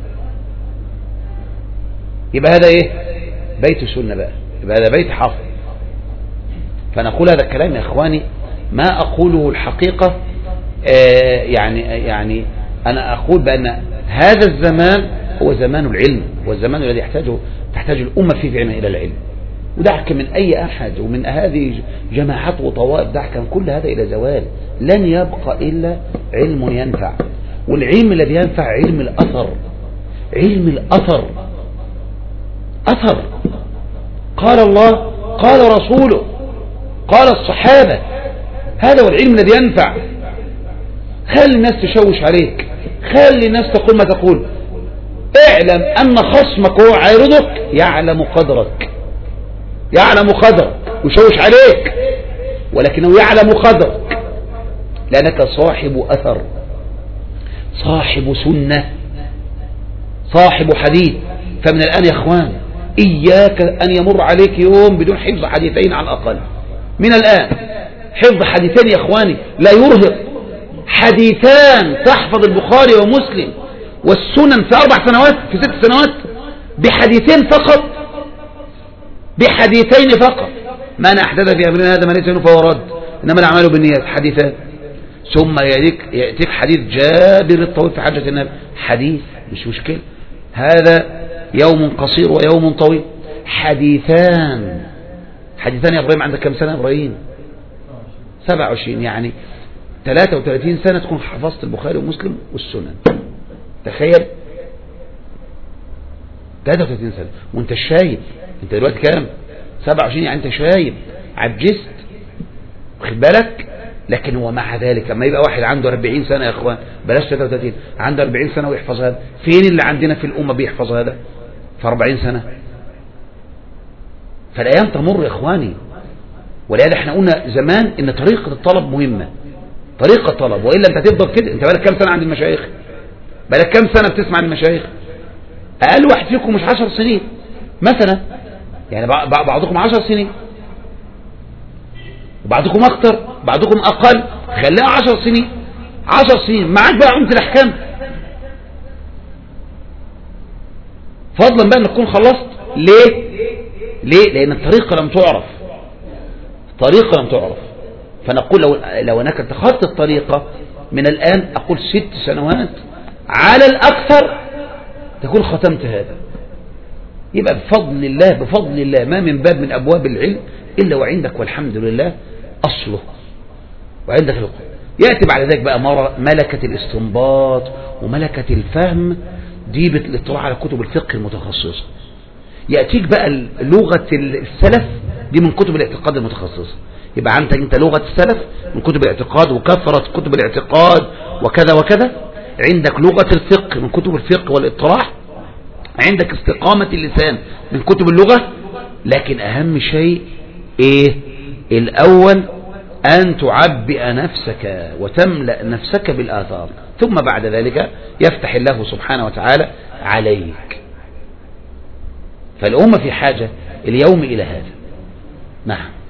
يبقى هذا ايه؟ بيت سنة بقى، يبقى هذا بيت حافظ. فنقول هذا الكلام يا اخواني ما اقوله الحقيقة، يعني انا اقول بان هذا الزمان هو زمان العلم، هو الزمان الذي تحتاج الامة فيه الى العلم. ودعك من اي احد ومن هذه جماعات وطوائف، دعك من كل هذا الى زوال. لن يبقى الا علم ينفع، والعلم الذي ينفع علم الأثر. علم الأثر، أثر قال الله قال رسوله قال الصحابة، هذا هو العلم الذي ينفع. خلي الناس تشوش عليك، خلي الناس تقول ما تقول. اعلم أن خصمك وهو عارضك يعلم قدرك، يعلم قدرك ويشوش عليك، ولكنه يعلم قدرك لأنك صاحب أثر، صاحب سنة، صاحب حديث. فمن الآن يا اخوان إياك أن يمر عليك يوم بدون حفظ حديثين على الأقل. من الآن حفظ حديثين يا اخواني لا يرهق، حديثان تحفظ البخاري ومسلم والسنن في 4 سنوات في 6 سنوات بحديثين فقط، بحديثين فقط. ما أنا أحدث في أمرنا هذا ما ليس منه فهو رد، إنما الأعمال بالنيات. حديثان، ثم يأتيك حديث جابر الطويل في حجة النبي، حديث مش مشكلة، هذا يوم قصير ويوم طويل. حديثان يا إبراهيم. عندك كم سنة يا إبراهيم؟ 27، يعني 33 سنة تكون حفظت البخاري ومسلم والسنن. تخيل 33 سنة وانت شايب. انت دلوقتي كام؟ 27، يعني انت شايب عجزت، واخد بالك؟ لكن ومع ذلك لما يبقى واحد عنده 40 سنة يا اخوان، بلاش 33، عنده 40 سنة ويحفظ هذا، فين اللي عندنا في الأمة بيحفظ هذا في 40 سنة؟ فالأيام تمر يا اخواني. ولهذا احنا قلنا زمان ان طريقة الطلب مهمة، طريقة الطلب، وإلا انت هتفضل كده. انت بقالك كام سنة عند المشايخ؟ بقالك كام سنة بتسمع عن المشايخ؟ أقل واحد فيكم مش 10 سنين مثلا، يعني بعضكم 10 سنين وبعضكم أكتر بعضكم أقل، خليها 10 سنين. 10 سنين معاك بقى عمدة الأحكام، فضلا بقى أن تكون خلصت. ليه؟ لأن الطريقة لم تعرف، الطريقة لم تعرف. فنقول لو أنك اتخذت الطريقة من الآن، أقول 6 سنوات على الأكثر تكون ختمت هذا. يبقى بفضل الله ما من باب من أبواب العلم إلا وعندك والحمد لله أصله وعندك القرآن. يأتي بعد ذلك بقى ملكة الاستنباط وملكة الفهم، دي بالاطلاع على كتب الفقه المتخصصة. يأتيك بقى لغة السلف، دي من كتب الاعتقاد المتخصصة. يبقى عندك انت لغة السلف من كتب الاعتقاد وكثرة كتب الاعتقاد وكذا وكذا. عندك لغة الفقه من كتب الفقه والاطلاع. عندك استقامة اللسان من كتب اللغة. لكن أهم شيء إيه؟ الأول أن تعبئ نفسك وتملأ نفسك بالآثار، ثم بعد ذلك يفتح الله سبحانه وتعالى عليك. فالأمة في حاجة اليوم إلى هذا. نعم.